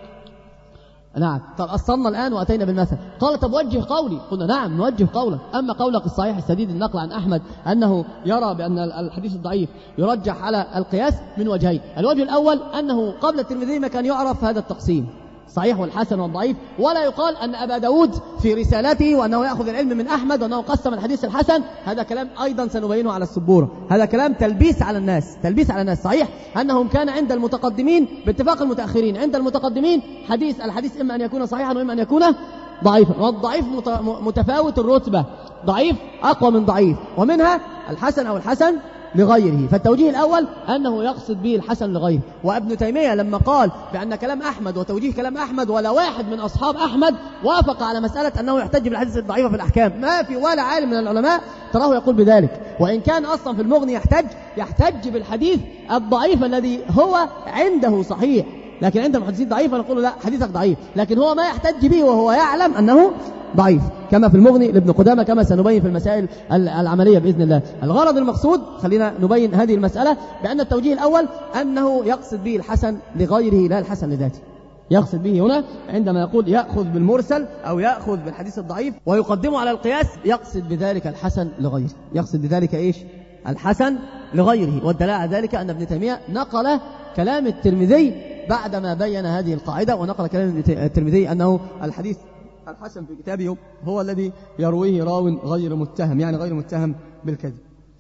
نعم. طب أصلنا الآن وأتينا بالمثل. قال طب وجه قولي، قلنا نعم نوجه قولك. أما قولك الصحيح السديد النقل عن أحمد أنه يرى بأن الحديث الضعيف يرجح على القياس من وجهين. الوجه الأول أنه قبل الترمذي ما كان يعرف هذا التقسيم صحيح والحسن والضعيف، ولا يقال أن أبا داود في رسالته وأنه يأخذ العلم من أحمد وأنه قسم الحديث الحسن. هذا كلام أيضا سنبينه على السبورة، هذا كلام تلبيس على الناس، تلبيس على الناس. صحيح أنهم كان عند المتقدمين باتفاق المتأخرين، عند المتقدمين حديث الحديث إما أن يكون صحيحا وإما أن يكون ضعيفا، والضعيف متفاوت الرتبة، ضعيف أقوى من ضعيف، ومنها الحسن أو الحسن لغيره. فالتوجيه الأول أنه يقصد به الحسن لغيره. وابن تيمية لما قال بأن كلام أحمد وتوجيه كلام أحمد ولا واحد من أصحاب أحمد وافق على مسألة أنه يحتج بالحديث الضعيفة في الأحكام، ما في ولا عالم من العلماء تراه يقول بذلك. وإن كان أصلا في المغني يحتج يحتج بالحديث الضعيف الذي هو عنده صحيح، لكن عند المحدثين ضعيف فنقول لا حديثك ضعيف، لكن هو ما يحتج به وهو يعلم أنه ضعيف، كما في المغني لابن قدامة، كما سنبين في المسائل العملية بإذن الله. الغرض المقصود خلينا نبين هذه المسألة بأن التوجيه الأول أنه يقصد به الحسن لغيره لا الحسن لذاته. يقصد به هنا عندما يقول يأخذ بالمرسل أو يأخذ بالحديث الضعيف ويقدمه على القياس، يقصد بذلك الحسن لغيره، يقصد بذلك إيش؟ الحسن لغيره. والدلالة على ذلك أن ابن تيمية نقل كلام الترمذي بعدما بين هذه القاعدة، ونقل كلام الترمذي أنه الحديث الحسن في كتابه هو الذي يرويه راو غير متهم، يعني غير متهم بالكذب.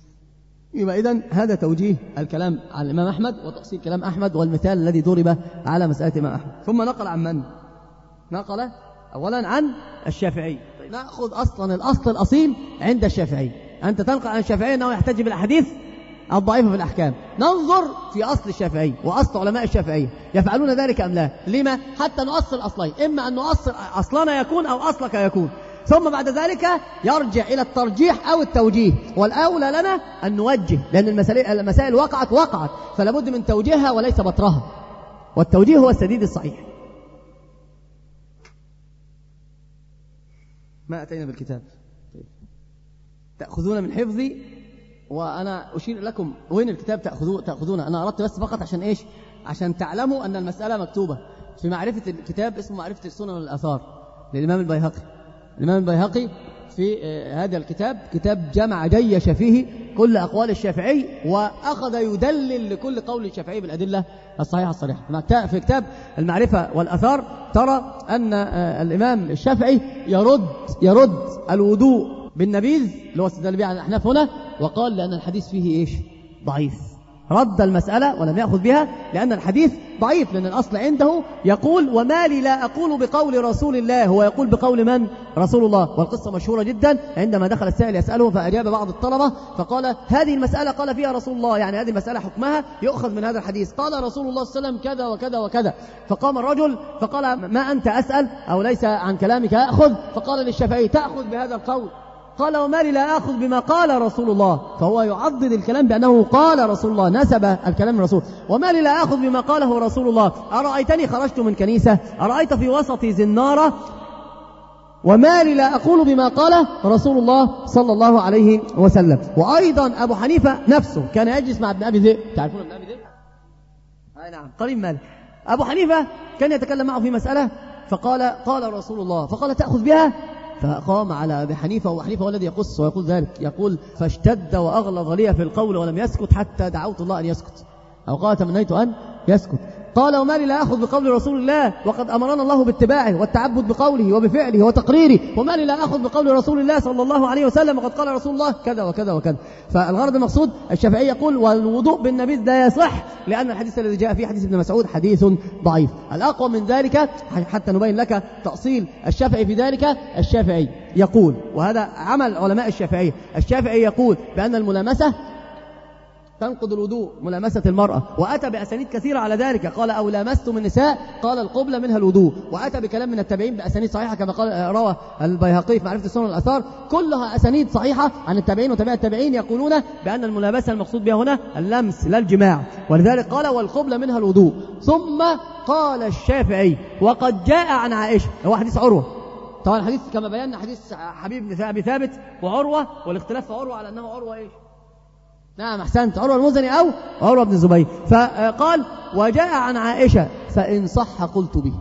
يبقى إذن هذا توجيه الكلام عن الإمام أحمد وتأصيل كلام أحمد والمثال الذي ضرب على مسألة الإمام أحمد. ثم نقل عن من؟ نقل أولا عن الشافعي. نأخذ أصلا الأصل الأصيل عند الشافعي. أنت تنقل عن الشافعي أنه يحتج بالأحاديث الضعيفة في الأحكام، ننظر في أصل الشافعي وأصل علماء الشافعية يفعلون ذلك أم لا. لما؟ حتى نؤصل أصلين، إما أن نؤصل أصلنا يكون أو أصلك يكون، ثم بعد ذلك يرجع إلى الترجيح أو التوجيه. والأولى لنا أن نوجه، لأن المسائل, المسائل وقعت وقعت فلا بد من توجيهها وليس بطرها، والتوجيه هو السديد الصحيح. ما أتينا بالكتاب تأخذون من حفظي، وأنا أشير لكم وين الكتاب تأخذون تأخذون أنا أردت بس فقط عشان إيش؟ عشان تعلموا أن المسألة مكتوبة في معرفة الكتاب اسمه معرفة السنن والآثار للإمام البيهقي. الإمام البيهقي في هذا الكتاب كتاب جمع جيش فيه كل أقوال الشافعي، وأخذ يدلل لكل قول الشافعي بالأدلة الصحيحة الصريحة. في كتاب المعرفة والأثار ترى أن الإمام الشافعي يرد يرد الوضوء بالنبيذ اللي هو استدل به على الأحناف هنا وقال لأن الحديث فيه إيش؟ ضعيف. رد المسألة ولم يأخذ بها لأن الحديث ضعيف، لأن الأصل عنده يقول وما لي لا أقول بقول رسول الله، هو يقول بقول من؟ رسول الله. والقصة مشهورة جدا، عندما دخل السائل يسأله فأجاب بعض الطلبة فقال هذه المسألة قال فيها رسول الله، يعني هذه المسألة حكمها يؤخذ من هذا الحديث. قال رسول الله صلى الله عليه وسلم كذا وكذا وكذا. فقام الرجل فقال ما أنت أسأل أو ليس عن كلامك أخذ؟ فقال للشافعي تأخذ بهذا القول؟ قال وما لي لا أخذ بما قال رسول الله، فهو يعضد الكلام بأنه قال رسول الله، نسب الكلام الرسول. وما لي لا أخذ بما قاله رسول الله، أرأيتني خرجت من كنيسة، أرأيت في وسط زنارة، وما لي لا أقول بما قاله رسول الله صلى الله عليه وسلم. وأيضا أبو حنيفة نفسه كان يجلس مع ابن أبي ذئب، تعرفون ابن أبي ذئب؟ أي نعم، قريب مالك. أبو حنيفة كان يتكلم معه في مسألة فقال قال رسول الله، فقال تأخذ بها؟ فقام على أبي حنيفة، وأبو حنيفة هو الذي يقص ويقول ذلك، يقول فاشتد وأغلظ لي في القول ولم يسكت حتى دعوت الله أن يسكت، أو قال تمنيت أن يسكت. قال وما لي لا أخذ بقول رسول الله وقد أمرنا الله باتباعه والتعبد بقوله وبفعله وتقريره، وما لي لا أخذ بقول رسول الله صلى الله عليه وسلم وقد قال رسول الله كذا وكذا وكذا. فالغرض المقصود الشافعي يقول والوضوء بالنبيذ لا يصح لأن الحديث الذي جاء فيه حديث ابن مسعود حديث ضعيف. الأقوى من ذلك حتى نبين لك تأصيل الشافعي في ذلك، الشافعي يقول، وهذا عمل علماء الشافعية، الشافعي يقول بأن الملامسة تنقض الوضوء، ملامسة المرأة، وأتى بأسانيد كثيرة على ذلك. قال أو لامستم النساء قال القبلة منها الوضوء، وأتى بكلام من التابعين بأسانيد صحيحة كما قال روى البيهقي في معرفة السنن والآثار، كلها أسانيد صحيحة عن التابعين وتابع التابعين يقولون بأن الملامسة المقصود بها هنا اللمس لا الجماع، ولذلك قال والقبلة منها الوضوء. ثم قال الشافعي وقد جاء عن عائشة، هو حديث عروة طبعا، الحديث كما بينا حديث حبيب بن أبي ثابت وعروة، والاختلاف في عروة على أنه عروة إيش؟ نعم أحسنت، عروة المزني أو عروة بن الزبير. فقال وجاء عن عائشة فإن صح قلت به،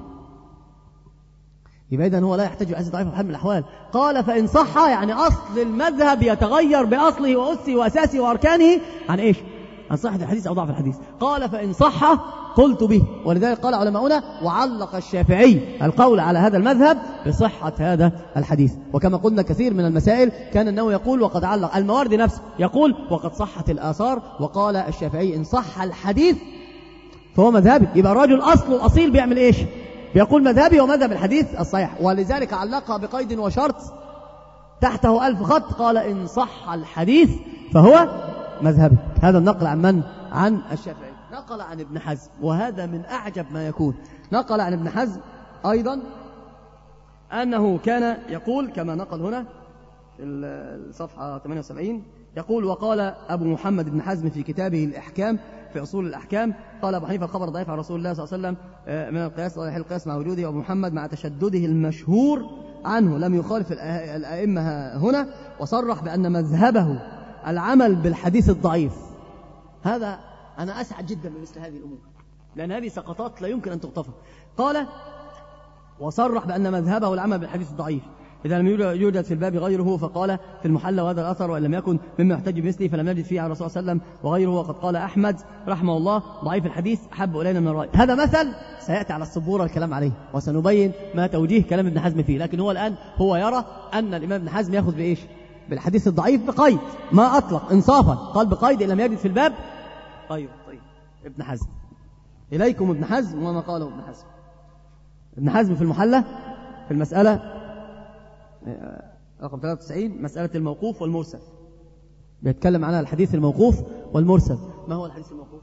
يبقى إذن هو لا يحتاج لحديث ضعيف في حال من الأحوال. قال فإن صح يعني أصل المذهب يتغير بأصله وأسه وأساسه وأركانه عن إيش؟ عن صحة الحديث أو ضعف الحديث. قال فإن صح قلت به، ولذلك قال علماؤنا وعلق الشافعي القول على هذا المذهب بصحة هذا الحديث. وكما قلنا كثير من المسائل كان النووي يقول وقد علق، المواردي نفسه يقول وقد صحت الآثار، وقال الشافعي إن صح الحديث فهو مذهبي. يبقى الرجل أصل الأصيل بيعمل إيش؟ بيقول مذهبي ومذهب الحديث الصحيح، ولذلك علقها بقيد وشرط تحته ألف خط، قال إن صح الحديث فهو مذهبي. هذا النقل عن من؟ عن الشافعي. نقل عن ابن حزم، وهذا من أعجب ما يكون، نقل عن ابن حزم أيضا أنه كان يقول كما نقل هنا في الصفحة ثمانية وسبعين، يقول وقال أبو محمد بن حزم في كتابه الإحكام في أصول الأحكام، قال أبو حنيفة الخبر ضعيف عن رسول الله صلى الله عليه وسلم من القياس لا يحل القياس مع وجوده، وأبو محمد مع تشدده المشهور عنه لم يخالف الأئمة هنا، وصرح بأن مذهبه العمل بالحديث الضعيف. هذا أنا أسعد جدا بمثل هذه الأمور، لأن هذه سقطات لا يمكن أن تغتفر. قال وصرح بأن مذهبه العمل بالحديث الضعيف إذا لم يوجد في الباب غيره، فقال في المحلى وهذا الأثر وإن لم يكن مما يحتج بمثله فلم نجد فيه عن الرسول صلى الله عليه وسلم وغيره. وقد قال أحمد رحمه الله ضعيف الحديث أحب إلينا من الرأي. هذا مثل سيأتي على السبورة الكلام عليه، وسنبين ما توجيه كلام ابن حزم فيه، لكن هو الآن هو يرى أن الإمام ابن حزم يأخذ بإيش؟ بالحديث الضعيف بقيد، ما أطلق إنصافا، قال بقيد إن لم يجد في الباب. طيب طيب ابن حزم، إليكم ابن حزم وما قاله ابن حزم. ابن حزم في المحلى في المسألة رقم ثلاثة وتسعين مسألة الموقوف والمرسل، بيتكلم عنها الحديث الموقوف والمرسل. ما هو الحديث الموقوف؟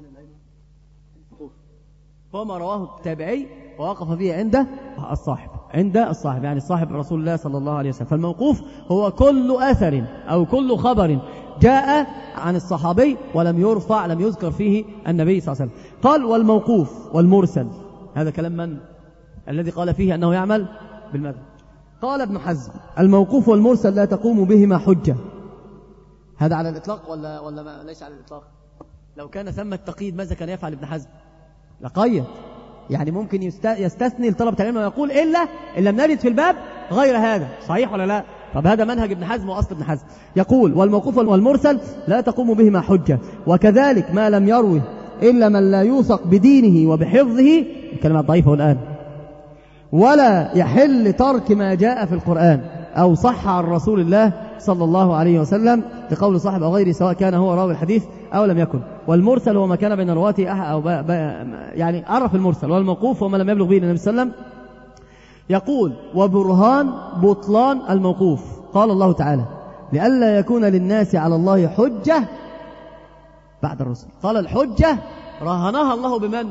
هو ما رواه التابعي ووقف فيه عند الصاحب، عند الصاحب يعني الصاحب رسول الله صلى الله عليه وسلم. فالموقوف هو كل أثر أو كل خبر جاء عن الصحابي ولم يرفع، لم يذكر فيه النبي صلى الله عليه وسلم. قال والموقوف والمرسل، هذا كلام من؟ الذي قال فيه أنه يعمل بالمذهب. قال ابن حزم الموقوف والمرسل لا تقوم بهما حجة. هذا على الإطلاق ولا ولا ما ليس على الإطلاق؟ لو كان ثم التقييد ماذا كان يفعل ابن حزم؟ لقيد، يعني ممكن يستثني لطلبة العلم ويقول إلا إن لم نجد في الباب غير هذا، صحيح ولا لا؟ طب هذا منهج ابن حزم وأصل ابن حزم. يقول والموقوف والمرسل لا تقوم بهما حجة، وكذلك ما لم يروه إلا من لا يوثق بدينه وبحفظه، الكلمة ضعيفة الآن، ولا يحل ترك ما جاء في القرآن أو صح عن رسول الله صلى الله عليه وسلم لقول صاحب أو غيره سواء كان هو راوي الحديث أو لم يكن. والمرسل هو ما كان بين رواته أو ب... ب... يعني عرف المرسل. والموقوف هو ما لم يبلغ به النبي صلى الله عليه وسلم. يقول وبرهان بطلان الموقوف قال الله تعالى لئلا يكون للناس على الله حجة بعد الرسل. قال الحجة رهنها الله بمن؟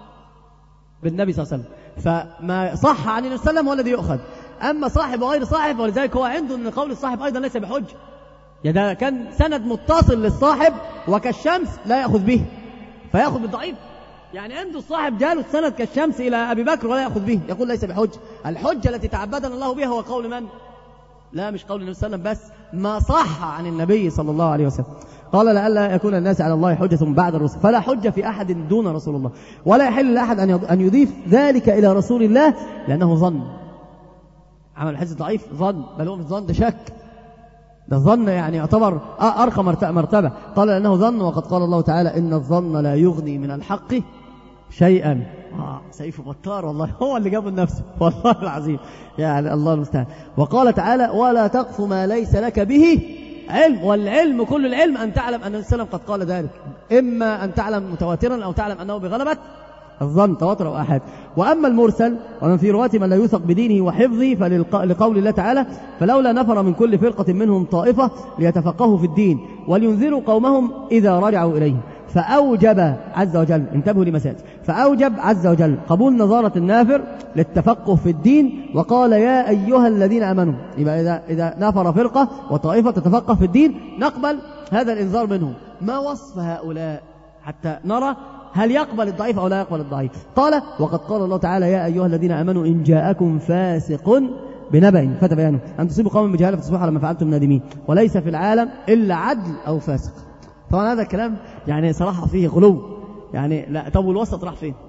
بالنبي صلى الله عليه وسلم. فما صح عن النبي صلى الله عليه وسلم هو الذي يؤخذ. أما صاحب وغير صاحب ولذلك هو عنده أن قول الصاحب أيضا ليس بحجة. يعني ده كان سند متصل للصاحب وكالشمس لا يأخذ به فيأخذ بالضعيف. يعني عنده الصاحب جاله السند كالشمس إلى أبي بكر ولا يأخذ به يقول ليس بحجة. الحجة التي تعبدنا الله بها هو قول من؟ لا مش قول النبي صلى الله عليه وسلم بس ما صح عن النبي صلى الله عليه وسلم. قال لئلا يكون الناس على الله حجة بعد الرسل فلا حجة في أحد دون رسول الله ولا يحل لأحد أن يضيف ذلك إلى رسول الله لأنه ظن. عمل الحديث ضعيف ظن بل هو مش ظن ده شك. ده الظن يعني يعتبر أرقى مرتبة. قال لأنه ظن وقد قال الله تعالى إن الظن لا يغني من الحق شيئا. آه سيف بطار والله هو اللي جابه لنفسه والله العظيم يعني الله المستعان. وقال تعالى ولا تقف ما ليس لك به علم. والعلم كل العلم أن تعلم أن النبي صلى الله عليه وسلم قد قال ذلك. إما أن تعلم متواترا أو تعلم أنه بغلبة الظن تواتر أو أحد. وأما المرسل ومن في رواة من لا يوثق بدينه وحفظه فلقول الله تعالى فلولا نفر من كل فرقة منهم طائفة ليتفقهوا في الدين ولينذروا قومهم إذا رجعوا إليه. فأوجب عز وجل انتبهوا لمسات فأوجب عز وجل قبول نظارة النافر للتفقه في الدين وقال يا أيها الذين آمنوا. يبقى إذا, إذا نافر فرقة وطائفة تتفقه في الدين نقبل هذا الإنذار منهم. ما وصف هؤلاء حتى نرى هل يقبل الضعيف أو لا يقبل الضعيف. قال وقد قال الله تعالى يا أيها الذين آمنوا إن جاءكم فاسق بنبأ فتبينوا أن تصيبوا قوما بجهالة فتصبحوا على ما فعلتم نادمين وليس في العالم إلا عدل أو فاسق. طبعا هذا الكلام يعني صراحة فيه غلو يعني لا. طب والوسط راح فين؟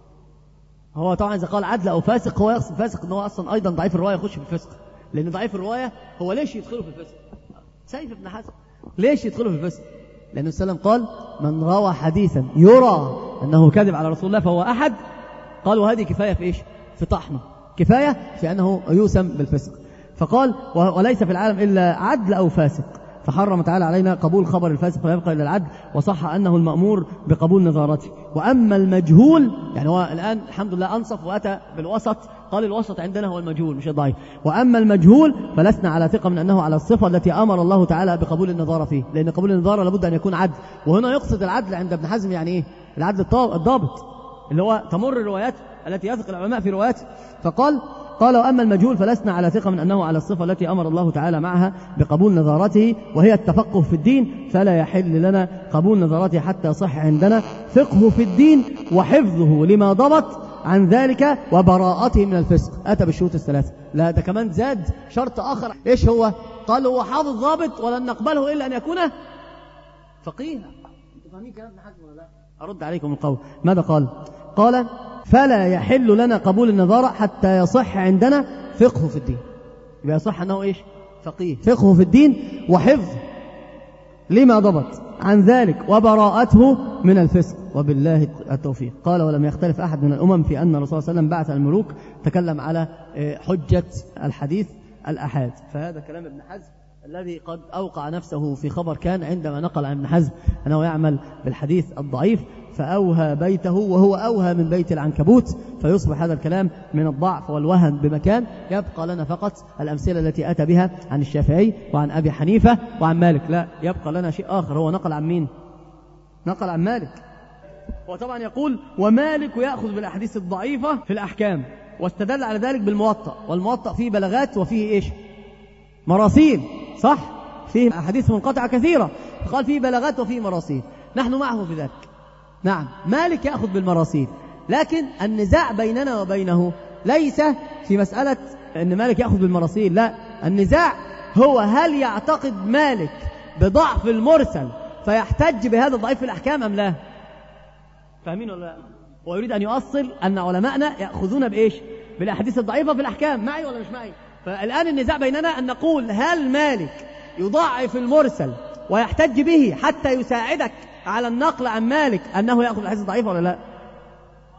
هو طبعا إذا قال عدل أو فاسق هو يقصد فاسق أنه أصلا أيضا ضعيف الرواية يخش في الفسق. لأن ضعيف الرواية هو ليش يدخله في الفسق؟ سيف ابن حسن ليش يدخله في الفسق؟ لأن السلام قال من روى حديثا يرى أنه كذب على رسول الله فهو أحد. قالوا هذه كفاية في إيش؟ في طحنه كفاية في أنه يوسم بالفسق. فقال وليس في العالم إلا عدل أو فاسق. فحرم تعالى علينا قبول خبر الفاسق فلا يبقى إلا العدل وصح أنه المأمور بقبول نظارته. وأما المجهول يعني هو الآن الحمد لله أنصف وأتى بالوسط. قال الوسط عندنا هو المجهول مش الضعيف. وأما المجهول فلسنا على ثقة من أنه على الصفة التي أمر الله تعالى بقبول النظارة فيه لأن قبول النظارة لابد أن يكون عدل. وهنا يقصد العدل عند ابن حزم يعني إيه؟ العدل الضابط اللي هو تمر الروايات التي يثق العلماء في رواياته. فقال قال وأما المجهول فلسنا على ثقة من أنه على الصفة التي أمر الله تعالى معها بقبول نظارته وهي التفقه في الدين فلا يحل لنا قبول نظارته حتى يصح عندنا فقه في الدين وحفظه لما ضبط عن ذلك وبراءته من الفسق. أتى بالشروط الثلاثة. لا ده كمان زاد شرط آخر. إيش هو؟ قال هو حافظ ضابط ولن نقبله إلا أن يكون فقيها. أنتوا فاهمين كلام ابن حزم ولا لا؟ أرد عليكم القول. ماذا قال؟ قال فلا يحل لنا قبول النظارة حتى يصح عندنا فقه في الدين. يبقى يصح أنه إيش؟ فقيه فقه في الدين وحفظ لما ضبط عن ذلك وبراءته من الفسق وبالله التوفيق. قال ولم يختلف أحد من الأمم في أن الرسول صلى الله عليه وسلم بعث الملوك تكلم على حجة الحديث الأحاد. فهذا كلام ابن حزم الذي قد أوقع نفسه في خبر كان عندما نقل عن ابن حزم أنه يعمل بالحديث الضعيف فأوهى بيته وهو أوهى من بيت العنكبوت فيصبح هذا الكلام من الضعف والوهن بمكان. يبقى لنا فقط الأمثلة التي أتى بها عن الشافعي وعن أبي حنيفة وعن مالك. لا يبقى لنا شيء آخر هو نقل عن مين؟ نقل عن مالك. وطبعا يقول ومالك يأخذ بالأحاديث الضعيفة في الأحكام واستدل على ذلك بالموطأ. والموطأ فيه بلاغات وفيه إيش؟ مراسيل صح؟ فيه أحاديث منقطعة كثيرة. قال فيه بلاغات وفيه مراسيل نحن معه في ذلك. نعم مالك يأخذ بالمراسيل لكن النزاع بيننا وبينه ليس في مسألة أن مالك يأخذ بالمراسيل. لا النزاع هو هل يعتقد مالك بضعف المرسل فيحتج بهذا الضعيف في الأحكام أم لا؟ فاهمين ولا لا؟ ويريد أن يؤصل أن علماءنا يأخذون بإيش؟ بالأحاديث الضعيفة في الأحكام. معي ولا مش معي؟ فالآن النزاع بيننا أن نقول هل مالك يضعف المرسل ويحتج به حتى يساعدك على النقل عن مالك أنه يأخذ الحديث الضعيف ولا لا؟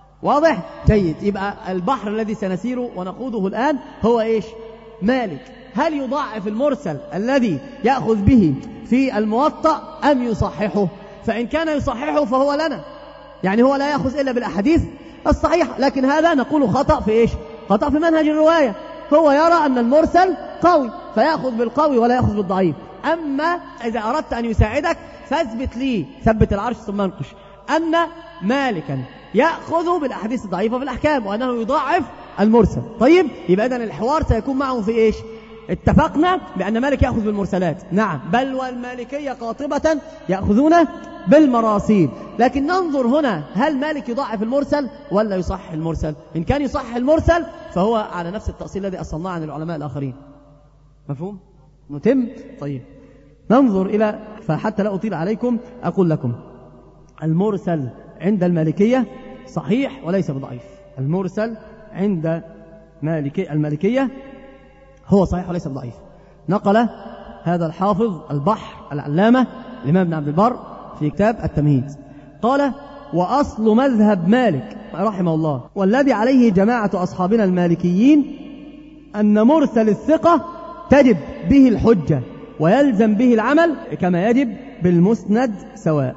واضح؟ جيد. يبقى البحر الذي سنسيره ونخوضه الآن هو إيش؟ مالك. هل يضعف المرسل الذي يأخذ به في الموطأ أم يصححه؟ فإن كان يصححه فهو لنا، يعني هو لا يأخذ إلا بالأحاديث الصحيحة، لكن هذا نقول خطأ في إيش؟ خطأ في منهج الرواية. هو يرى أن المرسل قوي فيأخذ بالقوي ولا يأخذ بالضعيف. أما إذا أردت أن يساعدك فاثبت لي، ثبت العرش ثم انقش، أن مالكا يأخذ بالأحاديث الضعيفة في الأحكام وأنه يضعف المرسل. طيب، يبقى إذن الحوار سيكون معه في إيش؟ اتفقنا بأن مالك يأخذ بالمرسلات، نعم، بل والمالكية قاطبة يأخذون بالمراسيل. لكن ننظر هنا، هل مالك يضعف المرسل ولا يصحح المرسل؟ إن كان يصحح المرسل فهو على نفس التأصيل الذي أصلناه عن العلماء الآخرين. مفهوم؟ متم؟ طيب، ننظر إلى، فحتى لا أطيل عليكم أقول لكم المرسل عند المالكية صحيح وليس بضعيف. المرسل عند مالكي المالكية هو صحيح وليس بضعيف. نقل هذا الحافظ البحر العلامة الإمام ابن عبد البر في كتاب التمهيد، قال: وأصل مذهب مالك رحمه الله والذي عليه جماعة أصحابنا المالكيين أن مرسل الثقة تجب به الحجة ويلزم به العمل كما يجب بالمسند سواء.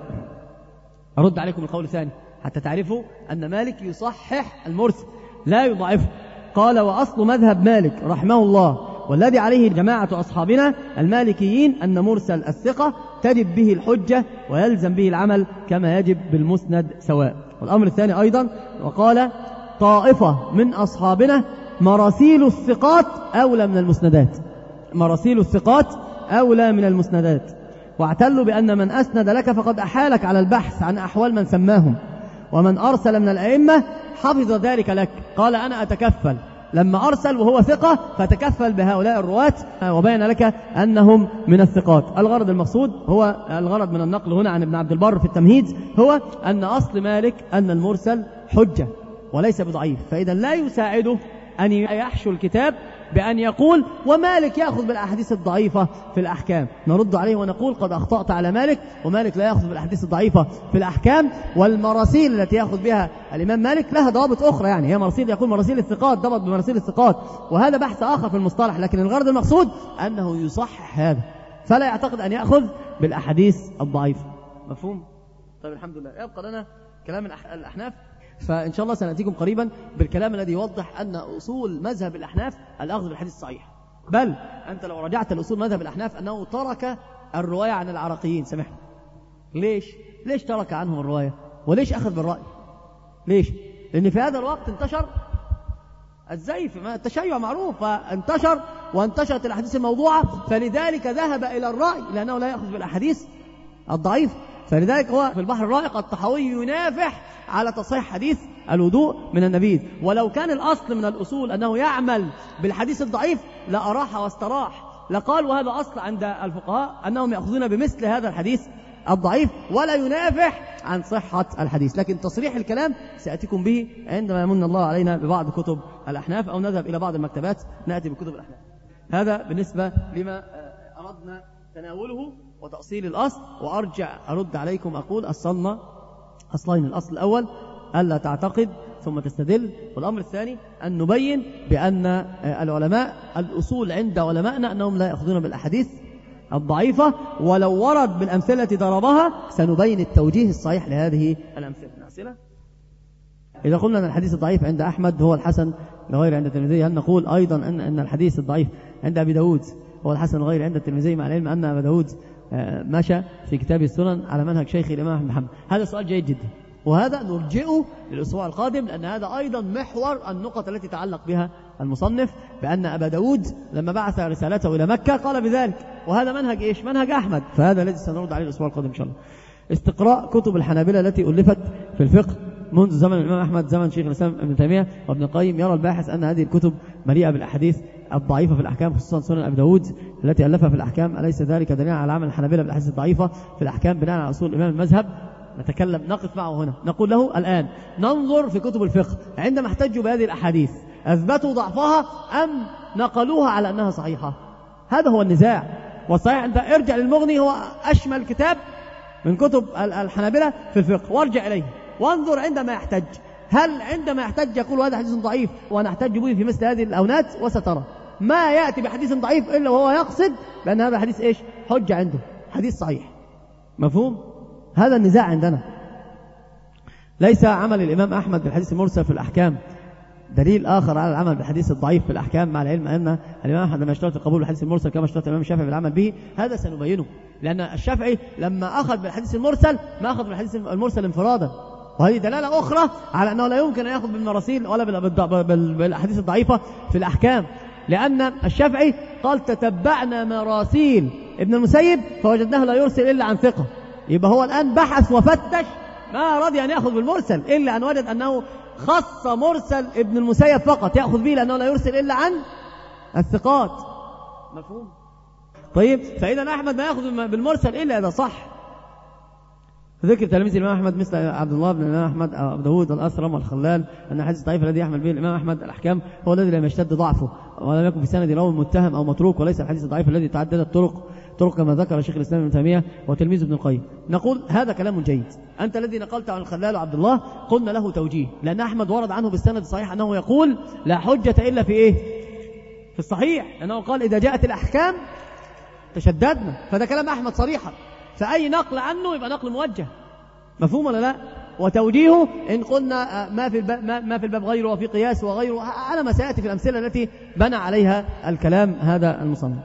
أرد عليكم القول الثاني حتى تعرفوا أن مالك يصحح المرسل لا يضعفه. قال: وأصل مذهب مالك رحمه الله والذي عليه جماعة أصحابنا المالكيين أن مرسل الثقة تجب به الحجة ويلزم به العمل كما يجب بالمسند سواء. والأمر الثاني أيضا، وقال: طائفة من أصحابنا مراسيل الثقات أولى من المسندات. مراسيل الثقات أولى من المسندات، واعتلوا بأن من أسند لك فقد أحالك على البحث عن أحوال من سماهم، ومن أرسل من الأئمة حفظ ذلك لك. قال: أنا أتكفل لما أرسل وهو ثقة فتكفل بهؤلاء الرواة وبين لك أنهم من الثقات. الغرض المقصود هو الغرض من النقل هنا عن ابن عبد البر في التمهيد هو أن أصل مالك أن المرسل حجة وليس بضعيف، فإذا لا يساعده أن يحشو الكتاب بأن يقول ومالك يأخذ بالأحاديث الضعيفة في الأحكام. نرد عليه ونقول: قد أخطأت على مالك، ومالك لا يأخذ بالأحاديث الضعيفة في الأحكام، والمراسيل التي يأخذ بها الإمام مالك لها ضوابط أخرى، يعني هي مراسيل يقول مراسيل الثقات ضبط بمراسيل الثقات، وهذا بحث آخر في المصطلح، لكن الغرض المقصود أنه يصحح هذا، فلا يعتقد أن يأخذ بالأحاديث الضعيفة. مفهوم؟ طيب، الحمد لله. يبقى لنا كلام الأحناف، فإن شاء الله سنأتيكم قريبا بالكلام الذي يوضح أن أصول مذهب الأحناف الأخذ بالحديث الصحيح، بل أنت لو رجعت لأصول مذهب الأحناف أنه ترك الرواية عن العراقيين. سمحنا، ليش؟ ليش ترك عنهم الرواية وليش أخذ بالرأي؟ ليش؟ لأن في هذا الوقت انتشر الزيف، ما التشيع معروف، فانتشر وانتشرت الأحاديث الموضوعة، فلذلك ذهب إلى الرأي لأنه لا يأخذ بالأحاديث الضعيف. فلذلك هو في البحر الرائق الطحاوي ينافح على تصحيح حديث الوضوء من النبيذ، ولو كان الأصل من الأصول أنه يعمل بالحديث الضعيف لأراح واستراح، لقال وهذا أصل عند الفقهاء أنهم يأخذون بمثل هذا الحديث الضعيف ولا ينافح عن صحة الحديث. لكن تصريح الكلام سأتيكم به عندما يمن الله علينا ببعض كتب الأحناف، أو نذهب إلى بعض المكتبات نأتي بكتب الأحناف. هذا بالنسبة لما أردنا تناوله وتأصيل الأصل. وأرجع أرد عليكم أقول: أصلنا أصلين، الأصل الأول ألا تعتقد ثم تستدل، والأمر الثاني أن نبين بأن العلماء الأصول عند علمائنا أنهم لا يأخذون بالأحاديث الضعيفة، ولو ورد بالأمثلة التي ضربها سنبين التوجيه الصحيح لهذه الأمثلة. الأمثلة إذا قلنا أن الحديث الضعيف عند أحمد هو الحسن لغير عند الترمذي، هل نقول أيضا أن أن الحديث الضعيف عند أبي داود هو الحسن لغير عند الترمذي، مع العلم أن أبي داود مشى في كتاب السنن على منهج شيخ الإمام أحمد محمد؟ هذا سؤال جيد جدا، وهذا نرجئه للأسبوع القادم، لأن هذا أيضا محور النقط التي تعلق بها المصنف، بأن أبا داود لما بعث رسالته إلى مكة قال بذلك، وهذا منهج إيش؟ منهج أحمد، فهذا الذي سنرد عليه الأسبوع القادم إن شاء الله. استقراء كتب الحنابلة التي ألفت في الفقه منذ زمن الإمام أحمد، زمن شيخ الإسلام ابن تيمية وابن القيم. يرى الباحث أن هذه الكتب مليئة بالأحاديث الضعيفة في الأحكام، خصوصا سنن أبي داود التي ألفها في الأحكام. أليس ذلك دليلا على عمل الحنابلة بالأحاديث الضعيفة في الأحكام بناء على أصول الإمام المذهب؟ نتكلم نقف معه هنا، نقول له الآن ننظر في كتب الفقه عندما احتجوا بهذه الأحاديث أثبتوا ضعفها أم نقلوها على أنها صحيحة؟ هذا هو النزاع. والصحيح أنت ارجع للمغني، هو أشمل كتاب من كتب الحنابلة في الفقه، وارجع إليه وانظر عندما يحتج، هل عندما يحتج يقول هذا حديث ضعيف ونحتج به في مثل هذه الأونات؟ وسترى ما يأتي بحديث ضعيف إلا وهو يقصد بأن هذا حديث إيش حجة عنده حديث صحيح. مفهوم؟ هذا النزاع عندنا. ليس عمل الإمام أحمد بالحديث المرسل في الأحكام دليل آخر على العمل بالحديث الضعيف في الأحكام، مع العلم أن الإمام أحمد لما اشترط قبول الحديث المرسل كما اشترط الإمام الشافعي بالعمل به، هذا سنبينه، لأن الشافعي لما أخذ بالحديث المرسل ما أخذ بالحديث المرسل انفرادا، وهذه دلالة أخرى على أنه لا يمكن أن يأخذ بالمراسيل ولا بالأحاديث الضعيفة في الأحكام، لأن الشافعي قال تتبعنا مراسيل ابن المسيب فوجدناه لا يرسل إلا عن ثقة. يبقى هو الآن بحث وفتش ما رضي أن يأخذ بالمرسل إلا أن وجد أنه خص مرسل ابن المسيب فقط يأخذ به لأنه لا يرسل إلا عن الثقات. مفهوم؟ طيب فإذا أحمد ما يأخذ بالمرسل إلا إذا صح. ذكر تلاميذ الإمام أحمد مثل عبد الله بن الإمام أحمد أو أبو داود الأسرم والخلال أن الحديث الضعيف الذي يحمل به الإمام أحمد الأحكام هو الذي لم يشتد ضعفه ولم يكن في سند راوي متهم أو متروك، وليس الحديث الضعيف الذي تعددت طرق طرق كما ذكر شيخ الإسلام ابن تيمية وتلميذ ابن القيم. نقول هذا كلام جيد. أنت الذي نقلت عن الخلال وعبد الله قلنا له توجيه، لأن أحمد ورد عنه بالسند الصحيح أنه يقول لا حجة إلا في إيه؟ في الصحيح، لأنه قال إذا جاءت الأحكام تشددنا، فده كلام أحمد صريحا، فأي نقل عنه يبقى نقل موجه. مفهوم ولا لا؟ وتوجيهه إن قلنا ما في الباب, ما في الباب غيره وفي قياس وغيره على ما سيأتي في الأمثلة التي بنى عليها الكلام هذا المصنف.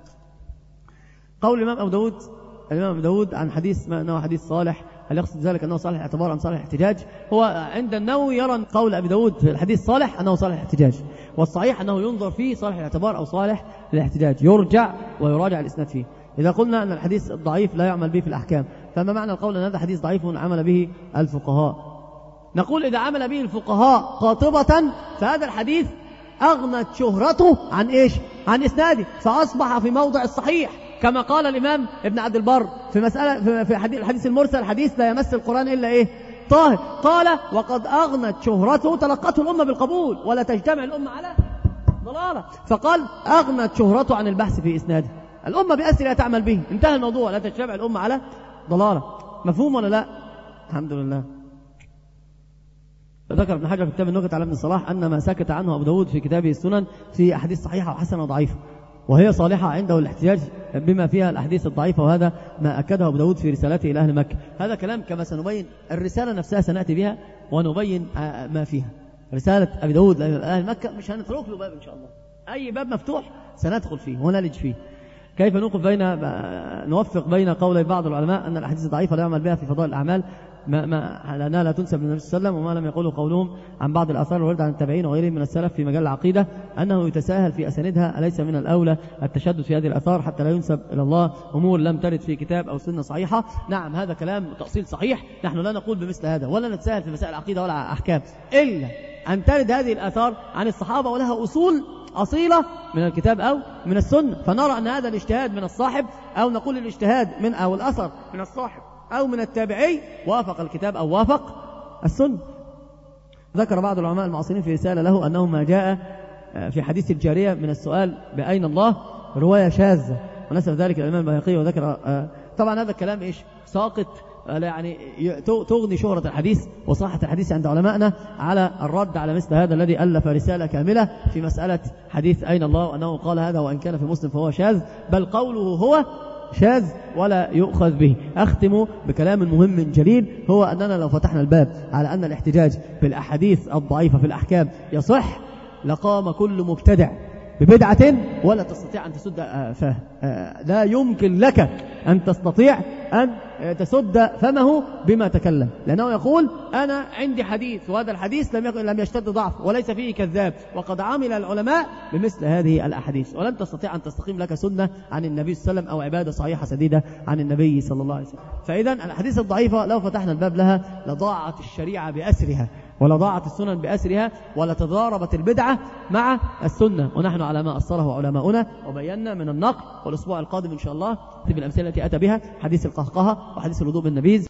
قول الإمام أبو داود الإمام أبو داود عن حديث ما أنه حديث صالح، هل يقصد ذلك أنه صالح الاعتبار أم صالح الاحتجاج؟ هو عند النووي يرى قول أبي داود في الحديث صالح أنه صالح الاحتجاج، والصحيح أنه ينظر فيه صالح الاعتبار أو صالح الاحتجاج، يرجع ويراجع الإسناد فيه. إذا قلنا أن الحديث الضعيف لا يعمل به في الأحكام، فما معنى القول أن هذا حديث ضعيف عمل به الفقهاء؟ نقول إذا عمل به الفقهاء قاطبة فهذا الحديث أغنت شهرته عن إيش؟ عن إسناده، فأصبح في موضع الصحيح، كما قال الإمام ابن عبد البر في مسألة في الحديث المرسل حديث لا يمس القرآن إلا إيه؟ طاهر. قال وقد أغنت شهرته تلقته الأمة بالقبول ولا تجتمع الأمة على ضلالة، فقال أغنت شهرته عن البحث في إسناده، الأمة بأسرها تعمل به، انتهى الموضوع، لا تجتمع الأمة على ضلالة. مفهوم ولا لا؟ الحمد لله. ذكر ابن حجر في كتاب النكت على ابن الصلاح أن ما سكت عنه أبو داود في كتابه السنن في أحاديث صحيحة وحسنة وضعيفة، وهي صالحة عنده الاحتجاج بما فيها الأحاديث الضعيفة، وهذا ما أكده أبو داود في رسالته إلى أهل مكة. هذا كلام كما سنبين الرسالة نفسها سنأتي بها ونبين ما فيها. رسالة أبي داود لأهل مكة مش هنترك له باب إن شاء الله، أي باب مفتوح سندخل فيه ونلج فيه. كيف نوقف بين نوفق بين قولي بعض العلماء أن الأحاديث الضعيفة لا يعمل بها في فضائل الأعمال ما ما لأنها لا تنسب للنبي صلى الله عليه وسلم، وما لم يقوله قولهم عن بعض الآثار الواردة عن التابعين وغيرهم من السلف في مجال العقيدة أنه يتساهل في أساندها، أليس من الأولى التشدد في هذه الآثار حتى لا ينسب إلى الله أمور لم ترد في كتاب أو سنة صحيحة؟ نعم، هذا كلام تأصيل صحيح، نحن لا نقول بمثل هذا ولا نتساهل في مسائل العقيدة ولا أحكام إلا أن ترد هذه الآثار عن الصحابة ولها أصول أصيلة من الكتاب أو من السنة، فنرى أن هذا الاجتهاد من الصاحب، أو نقول الاجتهاد من أو الأثر من الصاحب أو من التابعي وافق الكتاب أو وافق السنة. ذكر بعض العلماء المعاصرين في رسالة له أنه ما جاء في حديث الجارية من السؤال بأين الله رواية شاذة، ونسب ذلك الإمام البيهقي، وذكر طبعا هذا الكلام إيش ساقط، يعني تغني شهرة الحديث وصحة الحديث عند علمائنا على الرد على مثل هذا الذي ألف رسالة كاملة في مسألة حديث أين الله، وأنه قال هذا وإن كان في مسلم فهو شاذ، بل قوله هو شاذ ولا يؤخذ به. أختم بكلام مهم جليل، هو أننا لو فتحنا الباب على أن الاحتجاج بالأحاديث الضعيفة في الأحكام يصح لقام كل مبتدع ببدعة ولا تستطيع أن تسد فاه. لا يمكن لك أن تستطيع أن تسد فمه بما تكلم، لأنه يقول أنا عندي حديث وهذا الحديث لم يكن لم يشتد ضعف وليس فيه كذاب، وقد عمل العلماء بمثل هذه الأحاديث، ولن تستطيع أن تستقيم لك سنة عن النبي صلى الله عليه وسلم أو عبادة صحيحة سديدة عن النبي صلى الله عليه وسلم. فإذا الأحاديث الضعيفة لو فتحنا الباب لها لضاعت الشريعة بأسرها ولا ضاعت السنن بأسرها ولا تضاربت البدعة مع السنة، ونحن على ما أصره علماؤنا وبينا من النقل. والأسبوع القادم إن شاء الله بالأمثلة التي أتى بها حديث القهقهة وحديث الوضوء بالنبيذ.